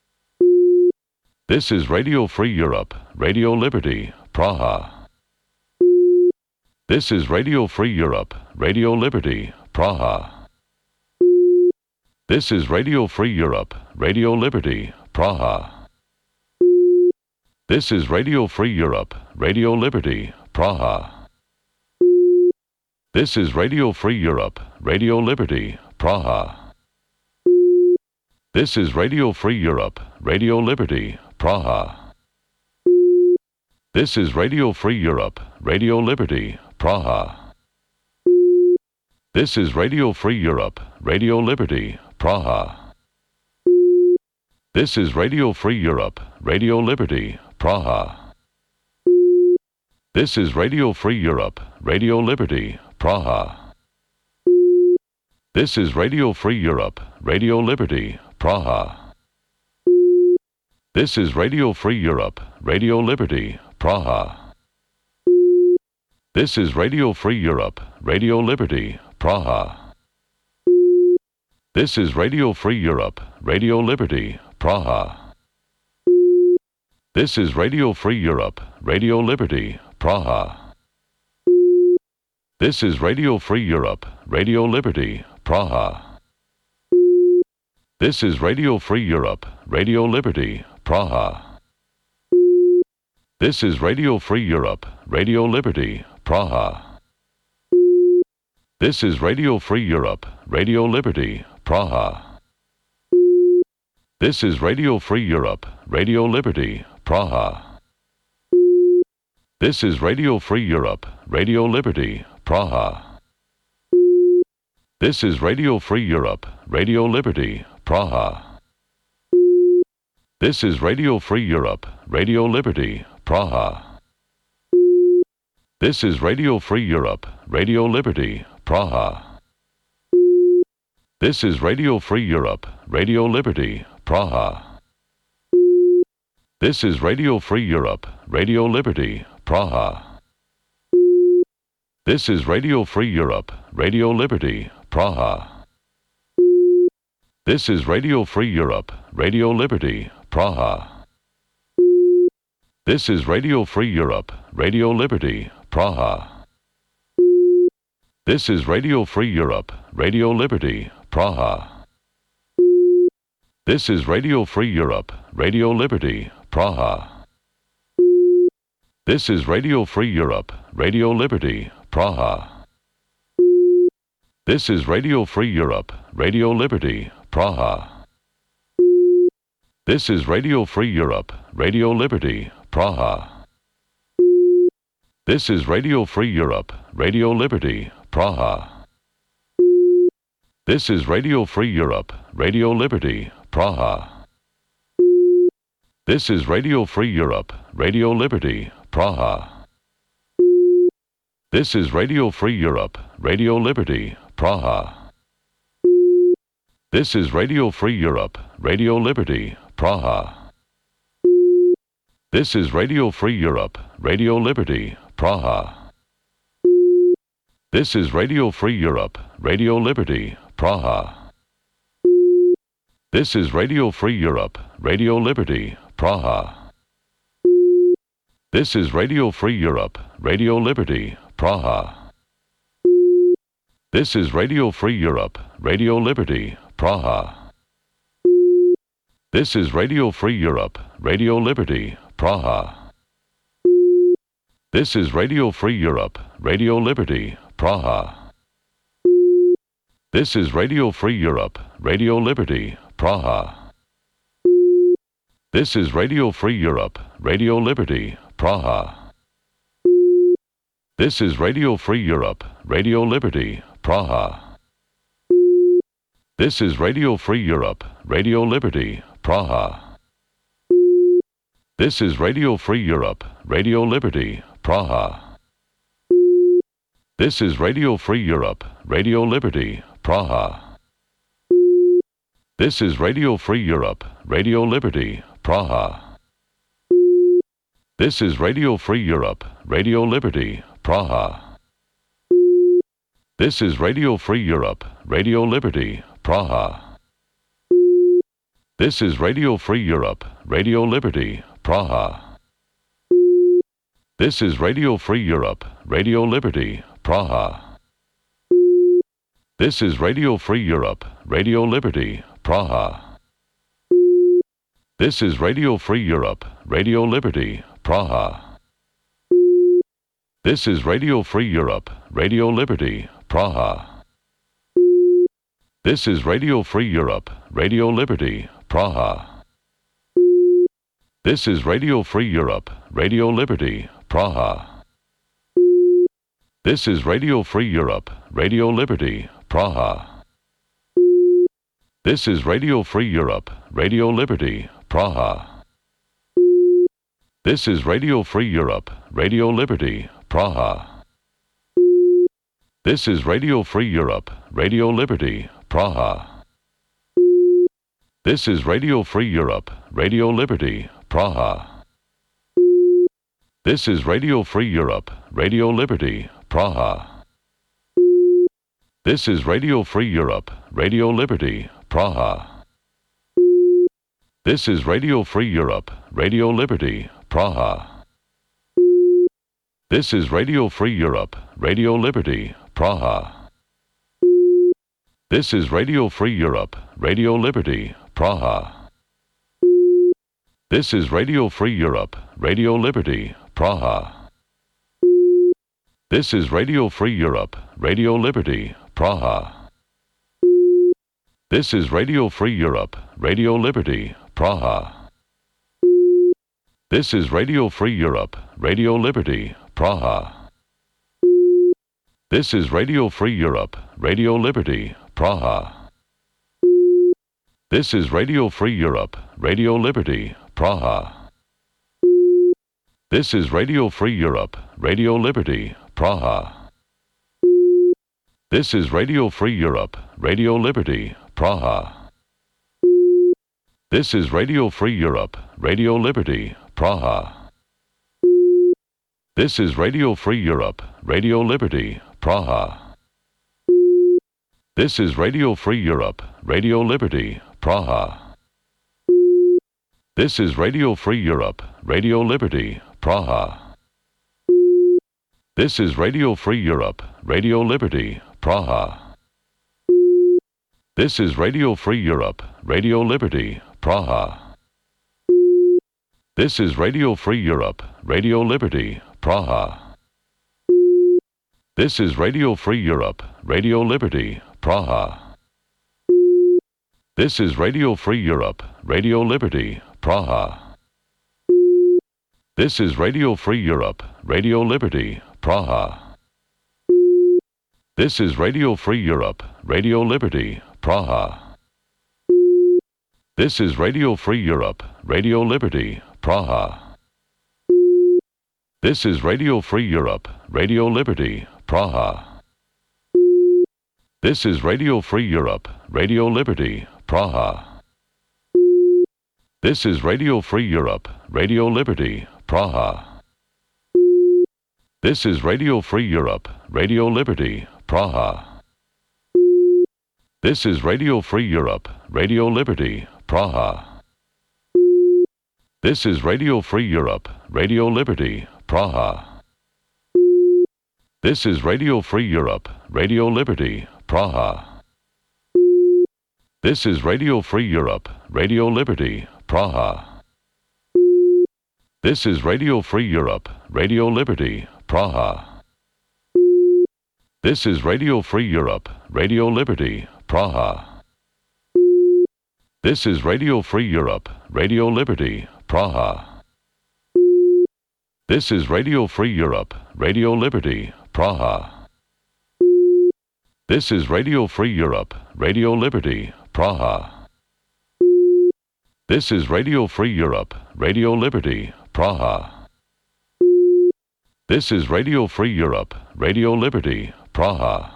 This is Radio Free Europe, Radio Liberty, Praha. This is Radio Free Europe, Radio Liberty, Praha. This is Radio Free Europe, Radio Liberty, Praha. This is Radio Free Europe, Radio Liberty, Praha. This is Radio Free Europe, Radio Liberty, Praha. This is Radio Free Europe, Radio Liberty, Praha. This is Radio Free Europe, Radio Liberty, Praha. This is Radio Free Europe, Radio Liberty, Praha. This is Radio Free Europe, Radio Liberty, Praha. This is Radio Free Europe, Radio Liberty, Praha. This is Radio Free Europe, Radio Liberty, Praha. This is Radio Free Europe, Radio Liberty, Praha. This is Radio Free Europe, Radio Liberty, Praha. This is Radio Free Europe, Radio Liberty, Praha. This is Radio Free Europe, Radio Liberty, Praha. This is Radio Free Europe, Radio Liberty, Praha. This is Radio Free Europe, Radio Liberty, Praha. This is Radio Free Europe, Radio Liberty, Praha. This is Radio Free Europe, Radio Liberty, Praha. This is Radio Free Europe, Radio Liberty, Praha. This is Radio Free Europe, Radio Liberty, Praha. This is Radio Free Europe, Radio Liberty, Praha. This is Radio Free Europe, Radio Liberty, Praha. This is Radio Free Europe, Radio Liberty, Praha. This is Radio Free Europe, Radio Liberty, Praha. This is Radio Free Europe, Radio Liberty, Praha. This is Radio Free Europe, Radio Liberty, Praha. This is Radio Free Europe, Radio Liberty, Praha. This is Radio Free Europe, Radio Liberty, Praha. This is Radio Free Europe, Radio Liberty, Praha. This is Radio Free Europe, Radio Liberty, Praha. This is Radio Free Europe, Radio Liberty, Praha. This is Radio Free Europe, Radio Liberty, Praha. This is Radio Free Europe, Radio Liberty, Praha. This is Radio Free Europe, Radio Liberty, Praha. This is Radio Free Europe, Radio Liberty, Praha. This is Radio Free Europe, Radio Liberty, Praha. This is Radio Free Europe, Radio Liberty, Praha. This is Radio Free Europe, Radio Liberty, Praha. This is Radio Free Europe, Radio Liberty, Praha. This is Radio Free Europe, Radio Liberty, Praha. This is Radio Free Europe, Radio Liberty, Praha. This is Radio Free Europe, Radio Liberty, Praha. This is Radio Free Europe, Radio Liberty, Praha. This is Radio Free Europe, Radio Liberty, Praha. This is Radio Free Europe, Radio Liberty, Praha. This is Radio Free Europe, Radio Liberty, Praha. This is Radio Free Europe, Radio Liberty, Praha. This is Radio Free Europe, Radio Liberty, Praha. This is Radio Free Europe, Radio Liberty, Praha. This is Radio Free Europe, Radio Liberty, Praha. This is Radio Free Europe, Radio Liberty, Praha. This is Radio Free Europe, Radio Liberty, Praha. This is Radio Free Europe, Radio Liberty, Praha. This is Radio Free Europe, Radio Liberty, Praha. This is Radio Free Europe, Radio Liberty, Praha. This is Radio Free Europe, Radio Liberty, Praha. This is Radio Free Europe, Radio Liberty, Praha. This is Radio Free Europe, Radio Liberty, Praha. This is Radio Free Europe, Radio Liberty, Praha. This is Radio Free Europe, Radio Liberty, Praha. This is Radio Free Europe, Radio Liberty, Praha. This is Radio Free Europe, Radio Liberty, Praha. This is Radio Free Europe, Radio Liberty, Praha. This is Radio Free Europe, Radio Liberty, Praha. This is Radio Free Europe, Radio Liberty, Praha. This is Radio Free Europe, Radio Liberty, Praha. This is Radio Free Europe, Radio Liberty, Praha. This is Radio Free Europe, Radio Liberty, Praha. This is Radio Free Europe, Radio Liberty, Praha. This is Radio Free Europe, Radio Liberty, Praha. This is Radio Free Europe, Radio Liberty, Praha. This is Radio Free Europe, Radio Liberty, Praha. This is Radio Free Europe, Radio Liberty, Praha. This is Radio Free Europe, Radio Liberty, Praha. This is Radio Free Europe, Radio Liberty, Praha. This is Radio Free Europe, Radio Liberty, Praha. This is Radio Free Europe, Radio Liberty, Praha. This is Radio Free Europe, Radio Liberty, Praha. This is Radio Free Europe, Radio Liberty, Praha. This is Radio Free Europe, Radio Liberty, Praha. This is Radio Free Europe, Radio Liberty, Praha. This is Radio Free Europe, Radio Liberty, Praha. This is Radio Free Europe, Radio Liberty, Praha. This is Radio Free Europe, Radio Liberty, Praha. This is Radio Free Europe, Radio Liberty, Praha. This is Radio Free Europe, Radio Liberty, Praha. This is Radio Free Europe, Radio Liberty, Praha. This is Radio Free Europe, Radio Liberty, Praha. This is Radio Free Europe, Radio Liberty, Praha. This is Radio Free Europe, Radio Liberty, Praha. This is Radio Free Europe, Radio Liberty, Praha. This is Radio Free Europe, Radio Liberty, Praha. This is Radio Free Europe, Radio Liberty, Praha. This is Radio Free Europe, Radio Liberty, Praha. This is Radio Free Europe, Radio Liberty, Praha. This is Radio Free Europe, Radio Liberty, Praha. This is Radio Free Europe, Radio Liberty, Praha. This is Radio Free Europe, Radio Liberty, Praha. This is Radio Free Europe, Radio Liberty, Praha. This is Radio Free Europe, Radio Liberty, Praha. This is Radio Free Europe, Radio Liberty, Praha. This is Radio Free Europe, Radio Liberty, Praha. This is Radio Free Europe, Radio Liberty, Praha. This is Radio Free Europe, Radio Liberty, Praha. This is Radio Free Europe, Radio Liberty, Praha. This is Radio Free Europe, Radio Liberty, Praha.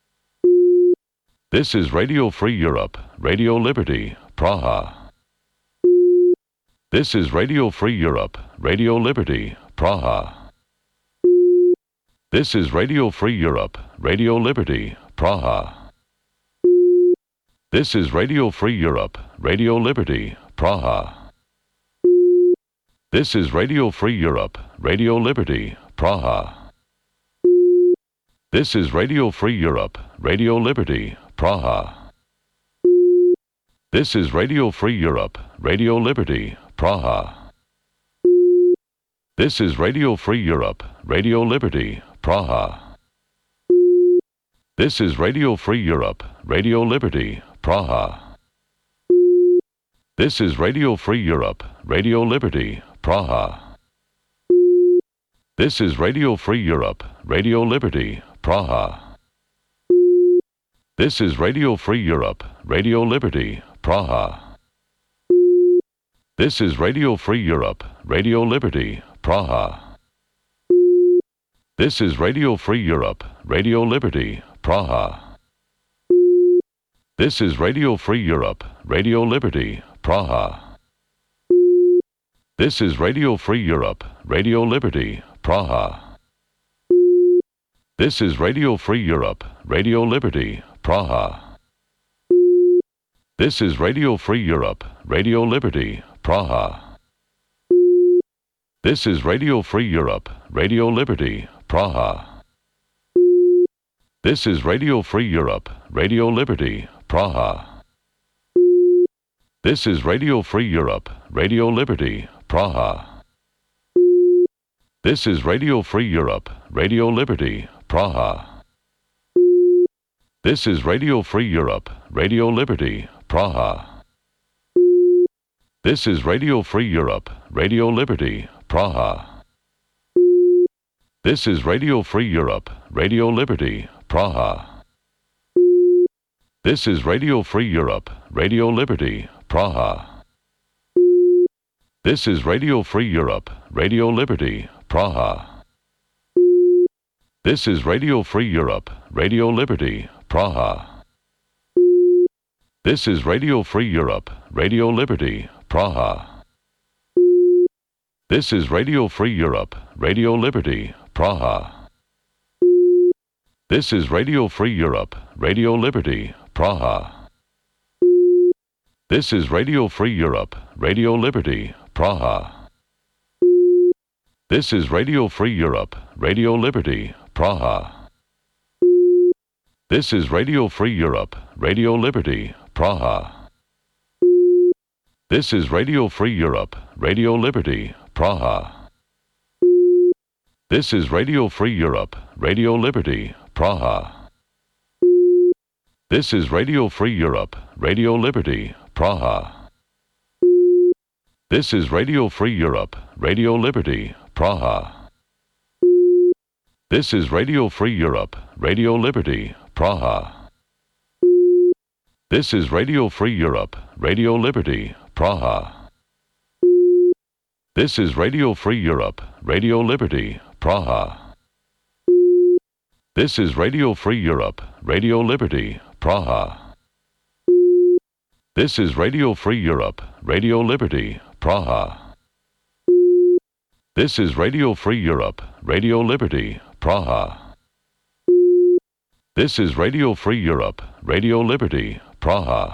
This is Radio Free Europe, Radio Liberty, Praha. This is Radio Free Europe, Radio Liberty, Praha. This is Radio Free Europe, Radio Liberty, Praha. This is Radio Free Europe, Radio Liberty, Praha. This is Radio Free Europe, Radio Liberty, Praha. This is Radio Free Europe, Radio Liberty, Praha. This is Radio Free Europe, Radio Liberty, Praha. This is Radio Free Europe, Radio Liberty, Praha. This is Radio Free Europe, Radio Liberty, Praha. This is Radio Free Europe, Radio Liberty, Praha. This is Radio Free Europe, Radio Liberty, Praha. This is Radio Free Europe, Radio Liberty, Praha. This is Radio Free Europe, Radio Liberty, Praha. This is Radio Free Europe, Radio Liberty, Praha. This is Radio Free Europe, Radio Liberty, Praha. This is Radio Free Europe, Radio Liberty, Praha. This is Radio Free Europe, Radio Liberty, Praha. This is Radio Free Europe, Radio Liberty, Praha. This is Radio Free Europe, Radio Liberty, Praha. This is Radio Free Europe, Radio Liberty, Praha. This is Radio Free Europe, Radio Liberty, Praha. This is Radio Free Europe, Radio Liberty, Praha. This is Radio Free Europe, Radio Liberty, Praha. This is Radio Free Europe, Radio Liberty, Praha. This is Radio Free Europe, Radio Liberty, Praha. This is Radio Free Europe, Radio Liberty, Praha. This is Radio Free Europe, Radio Liberty, Praha. This is Radio Free Europe, Radio Liberty, Praha. This is Radio Free Europe, Radio Liberty, Praha. This is Radio Free Europe, Radio Liberty, Praha. This is Radio Free Europe, Radio Liberty, Praha. This is Radio Free Europe, Radio Liberty, Praha. This is Radio Free Europe, Radio Liberty, Praha. This is Radio Free Europe, Radio Liberty, Praha. This is Radio Free Europe, Radio Liberty, Praha. This is Radio Free Europe, Radio Liberty, Praha. This is Radio Free Europe, Radio Liberty, Praha. This is Radio Free Europe, Radio Liberty, Praha. This is Radio Free Europe, Radio Liberty, Praha. This is Radio Free Europe, Radio Liberty, Praha. This is Radio Free Europe, Radio Liberty, Praha. This is Radio Free Europe, Radio Liberty, Praha. This is Radio Free Europe, Radio Liberty, Praha. This is Radio Free Europe, Radio Liberty, Praha. This is Radio Free Europe, Radio Liberty, Praha.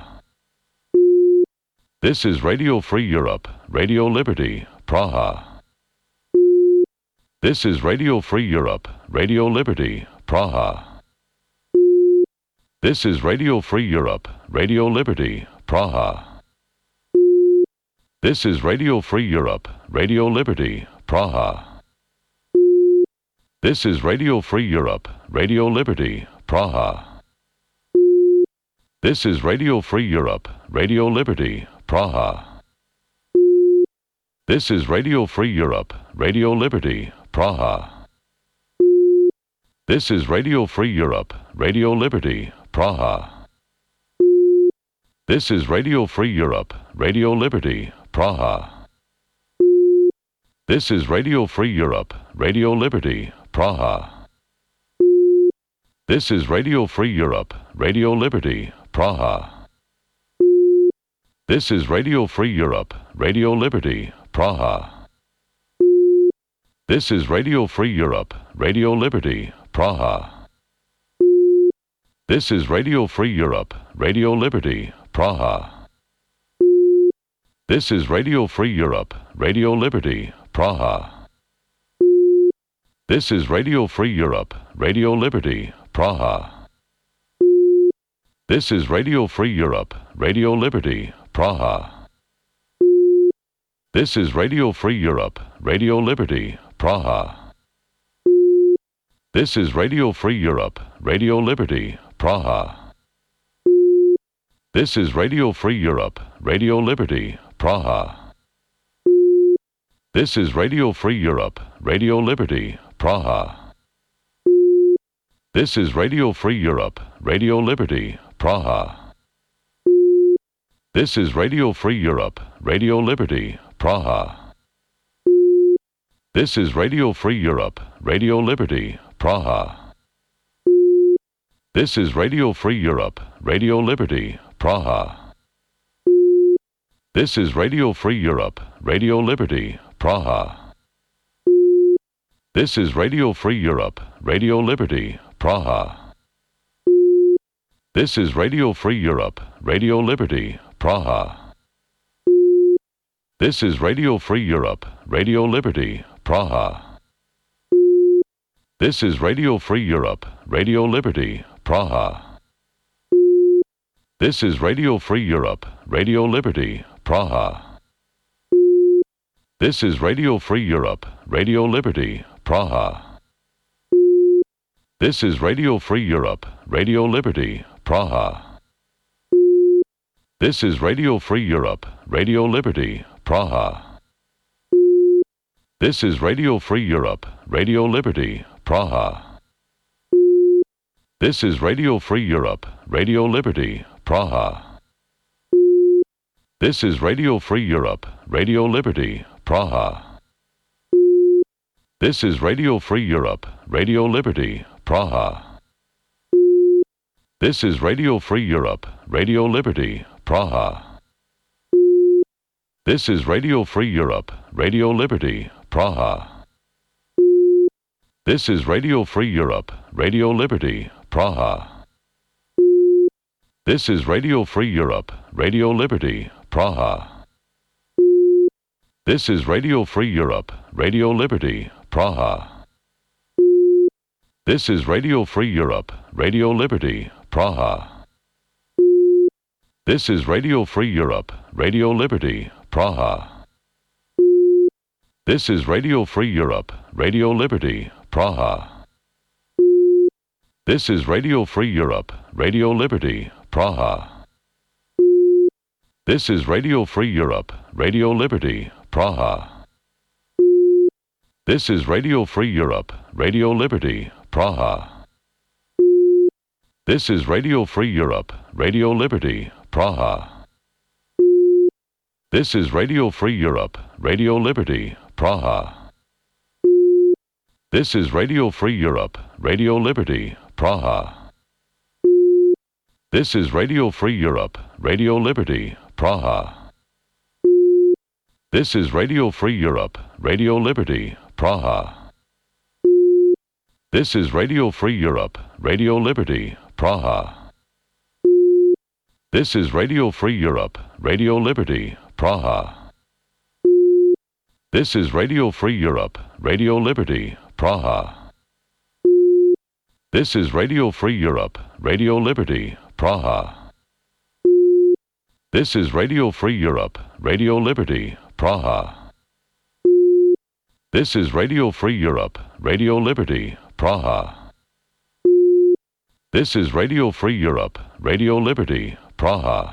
This is Radio Free Europe, Radio Liberty, Praha. This is Radio Free Europe, Radio Liberty, Praha. This is Radio Free Europe, Radio Liberty, Praha. This is Radio Free Europe, Radio Liberty, Praha. This is Radio Free Europe, Radio Liberty, Praha. This is Radio Free Europe, Radio Liberty, Praha. This is Radio Free Europe, Radio Liberty, Praha. This is Radio Free Europe, Radio Liberty, Praha. This is Radio Free Europe, Radio Liberty, Praha. This is Radio Free Europe, Radio Liberty, Praha. This is Radio Free Europe, Radio Liberty, Praha. This is Radio Free Europe, Radio Liberty, Praha. This is Radio Free Europe, Radio Liberty, Praha. This is Radio Free Europe, Radio Liberty, Praha. This is Radio Free Europe, Radio Liberty, Praha. This is Radio Free Europe, Radio Liberty, Praha. This is Radio Free Europe, Radio Liberty, Praha. This is Radio Free Europe, Radio Liberty, Praha. This is Radio Free Europe, Radio Liberty, Praha. This is Radio Free Europe, Radio Liberty, Praha. This is Radio Free Europe, Radio Liberty, Praha. This is Radio Free Europe, Radio Liberty, Praha. This is Radio Free Europe, Radio Liberty, Praha. This is Radio Free Europe, Radio Liberty, Praha. This is Radio Free Europe, Radio Liberty, Praha. This is Radio Free Europe, Radio Liberty, Praha. This is Radio Free Europe, Radio Liberty, Praha. This is Radio Free Europe, Radio Liberty, Praha. This is Radio Free Europe, Radio Liberty, Praha. This is Radio Free Europe, Radio Liberty, Praha. This is Radio Free Europe, Radio Liberty, Praha. This is Radio Free Europe, Radio Liberty, Praha. This is Radio Free Europe, Radio Liberty, Praha. This is Radio Free Europe, Radio Liberty, Praha. This is Radio Free Europe, Radio Liberty, Praha. This is Radio Free Europe, Radio Liberty, Praha. This is Radio Free Europe, Radio Liberty, Praha. This is Radio Free Europe, Radio Liberty, Praha. This is Radio Free Europe, Radio Liberty, Praha. This is Radio Free Europe, Radio Liberty, Praha. This is Radio Free Europe, Radio Liberty, Praha. This is Radio Free Europe, Radio Liberty, Praha. This is Radio Free Europe, Radio Liberty, Praha. This is Radio Free Europe, Radio Liberty, Praha. This is Radio Free Europe, Radio Liberty, Praha. This is Radio Free Europe, Radio Liberty, Praha. This is Radio Free Europe, Radio Liberty, Praha. This is Radio Free Europe, Radio Liberty, Praha. This is Radio Free Europe, Radio Liberty, Praha. This is Radio Free Europe, Radio Liberty, Praha. This is Radio Free Europe, Radio Liberty, Praha. This is Radio Free Europe, Radio Liberty, Praha. This is Radio Free Europe, Radio Liberty, Praha. This is Radio Free Europe, Radio Liberty, Praha. This is Radio Free Europe, Radio Liberty, Praha. This is Radio Free Europe, Radio Liberty, Praha. This is Radio Free Europe, Radio Liberty, Praha. This is Radio Free Europe, Radio Liberty, Praha. This is Radio Free Europe, Radio Liberty, Praha. This is Radio Free Europe, Radio Liberty, Praha. This is Radio Free Europe, Radio Liberty, Praha.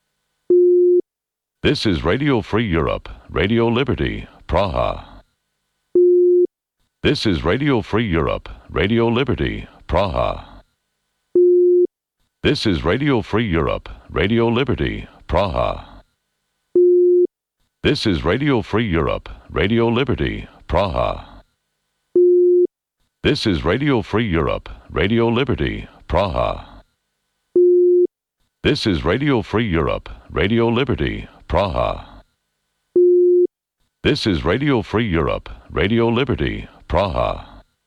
This is Radio Free Europe, Radio Liberty, Praha. This is Radio Free Europe, Radio Liberty, Praha. This is Radio Free Europe, Radio Liberty, Praha. This is Radio Free Europe, Radio Liberty, Praha. This is Radio Free Europe, Radio Liberty, Praha. This is Radio Free Europe, Radio Liberty, Praha. This is Radio Free Europe, Radio Liberty, Praha.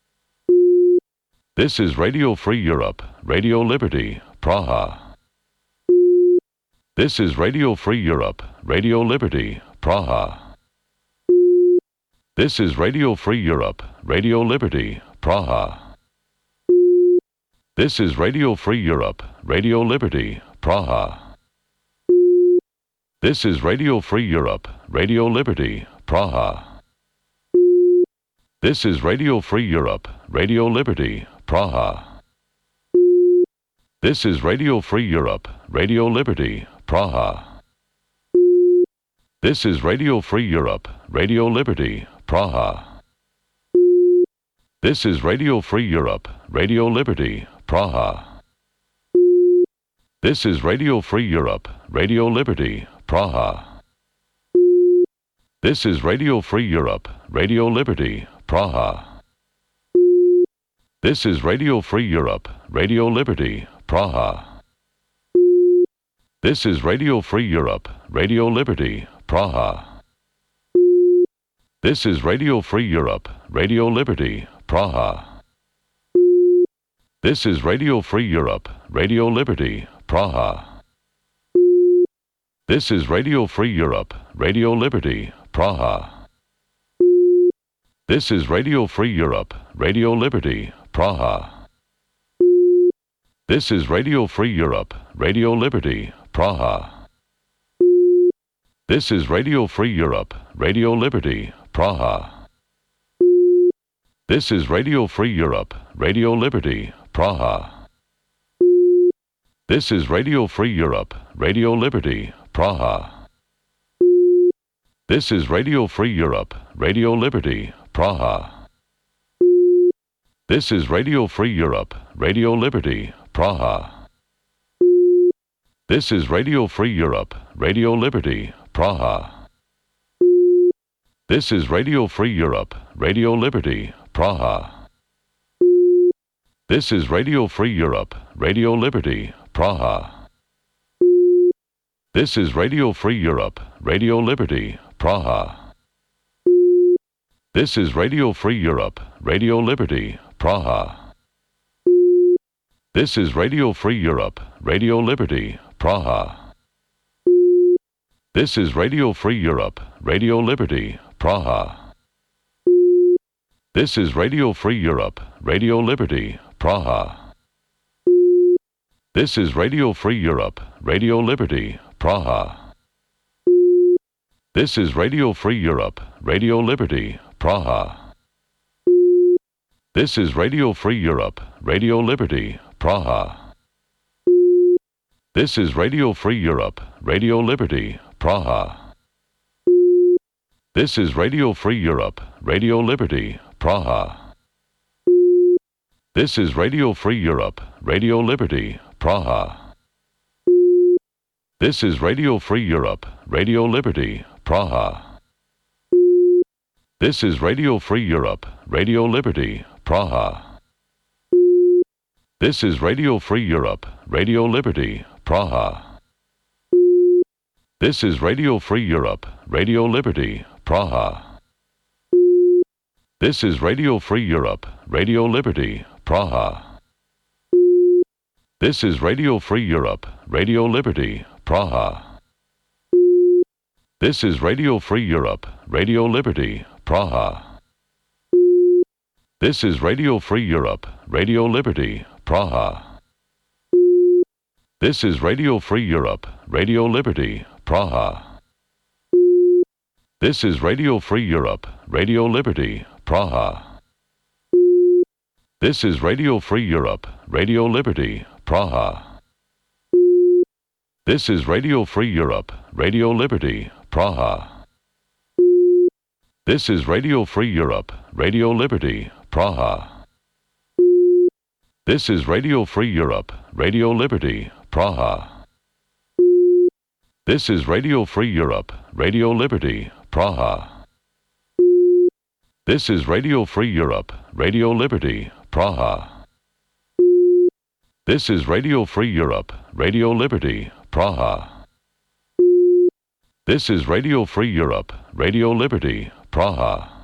This is Radio Free Europe, Radio Liberty, Praha. This is Radio Free Europe, Radio Liberty, Praha. This is Radio Free Europe, Radio Liberty, Praha. This is Radio Free Europe, Radio Liberty, Praha. This is Radio Free Europe, Radio Liberty, Praha. This is Radio Free Europe, Radio Liberty, Praha. This is Radio Free Europe, Radio Liberty, Praha. This is Radio Free Europe, Radio Liberty, Praha. This is Radio Free Europe, Radio Liberty, Praha. This is Radio Free Europe, Radio Liberty, Praha. This is Radio Free Europe, Radio Liberty, Praha. This is Radio Free Europe, Radio Liberty, Praha. This is Radio Free Europe, Radio Liberty, Praha. This is Radio Free Europe, Radio Liberty, Praha. This is Radio Free Europe, Radio Liberty, Praha. This is Radio Free Europe, Radio Liberty, Praha. This is Radio Free Europe, Radio Liberty, Praha. This is Radio Free Europe, Radio Liberty, Praha. This is Radio Free Europe, Radio Liberty, Praha. This is Radio Free Europe, Radio Liberty, Praha. This is Radio Free Europe, Radio Liberty, Praha. This is Radio Free Europe, Radio Liberty, Praha. This is Radio Free Europe, Radio Liberty, Praha. This is Radio Free Europe, Radio Liberty, Praha. This is Radio Free Europe, Radio Liberty, Praha. This is Radio Free Europe, Radio Liberty, Praha. This is Radio Free Europe, Radio Liberty, Praha. This is Radio Free Europe, Radio Liberty, Praha. This is Radio Free Europe, Radio Liberty, Praha. This is Radio Free Europe, Radio Liberty, Praha. This is Radio Free Europe, Radio Liberty, Praha. This is Radio Free Europe, Radio Liberty, Praha. This is Radio Free Europe, Radio Liberty, Praha. This is Radio Free Europe, Radio Liberty, Praha. This is Radio Free Europe, Radio Liberty, Praha. This is Radio Free Europe, Radio Liberty, Praha. This is Radio Free Europe, Radio Liberty, Praha. This is Radio Free Europe, Radio Liberty, Praha. This is Radio Free Europe, Radio Liberty, Praha. This is Radio Free Europe, Radio Liberty, Praha. This is Radio Free Europe, Radio Liberty, Praha. This is Radio Free Europe, Radio Liberty, Praha. This is Radio Free Europe, Radio Liberty, Praha. This is Radio Free Europe, Radio Liberty, Praha. This is Radio Free Europe, Radio Liberty, Praha. This is Radio Free Europe, Radio Liberty, Praha. This is Radio Free Europe, Radio Liberty, Praha. This is Radio Free Europe, Radio Liberty, Praha. This is Radio Free Europe, Radio Liberty, Praha. This is Radio Free Europe, Radio Liberty, Praha. This is Radio Free Europe, Radio Liberty, Praha. This is Radio Free Europe, Radio Liberty, Praha. This is Radio Free Europe, Radio Liberty, Praha. This is Radio Free Europe, Radio Liberty, Praha. This is Radio Free Europe, Radio Liberty, Praha.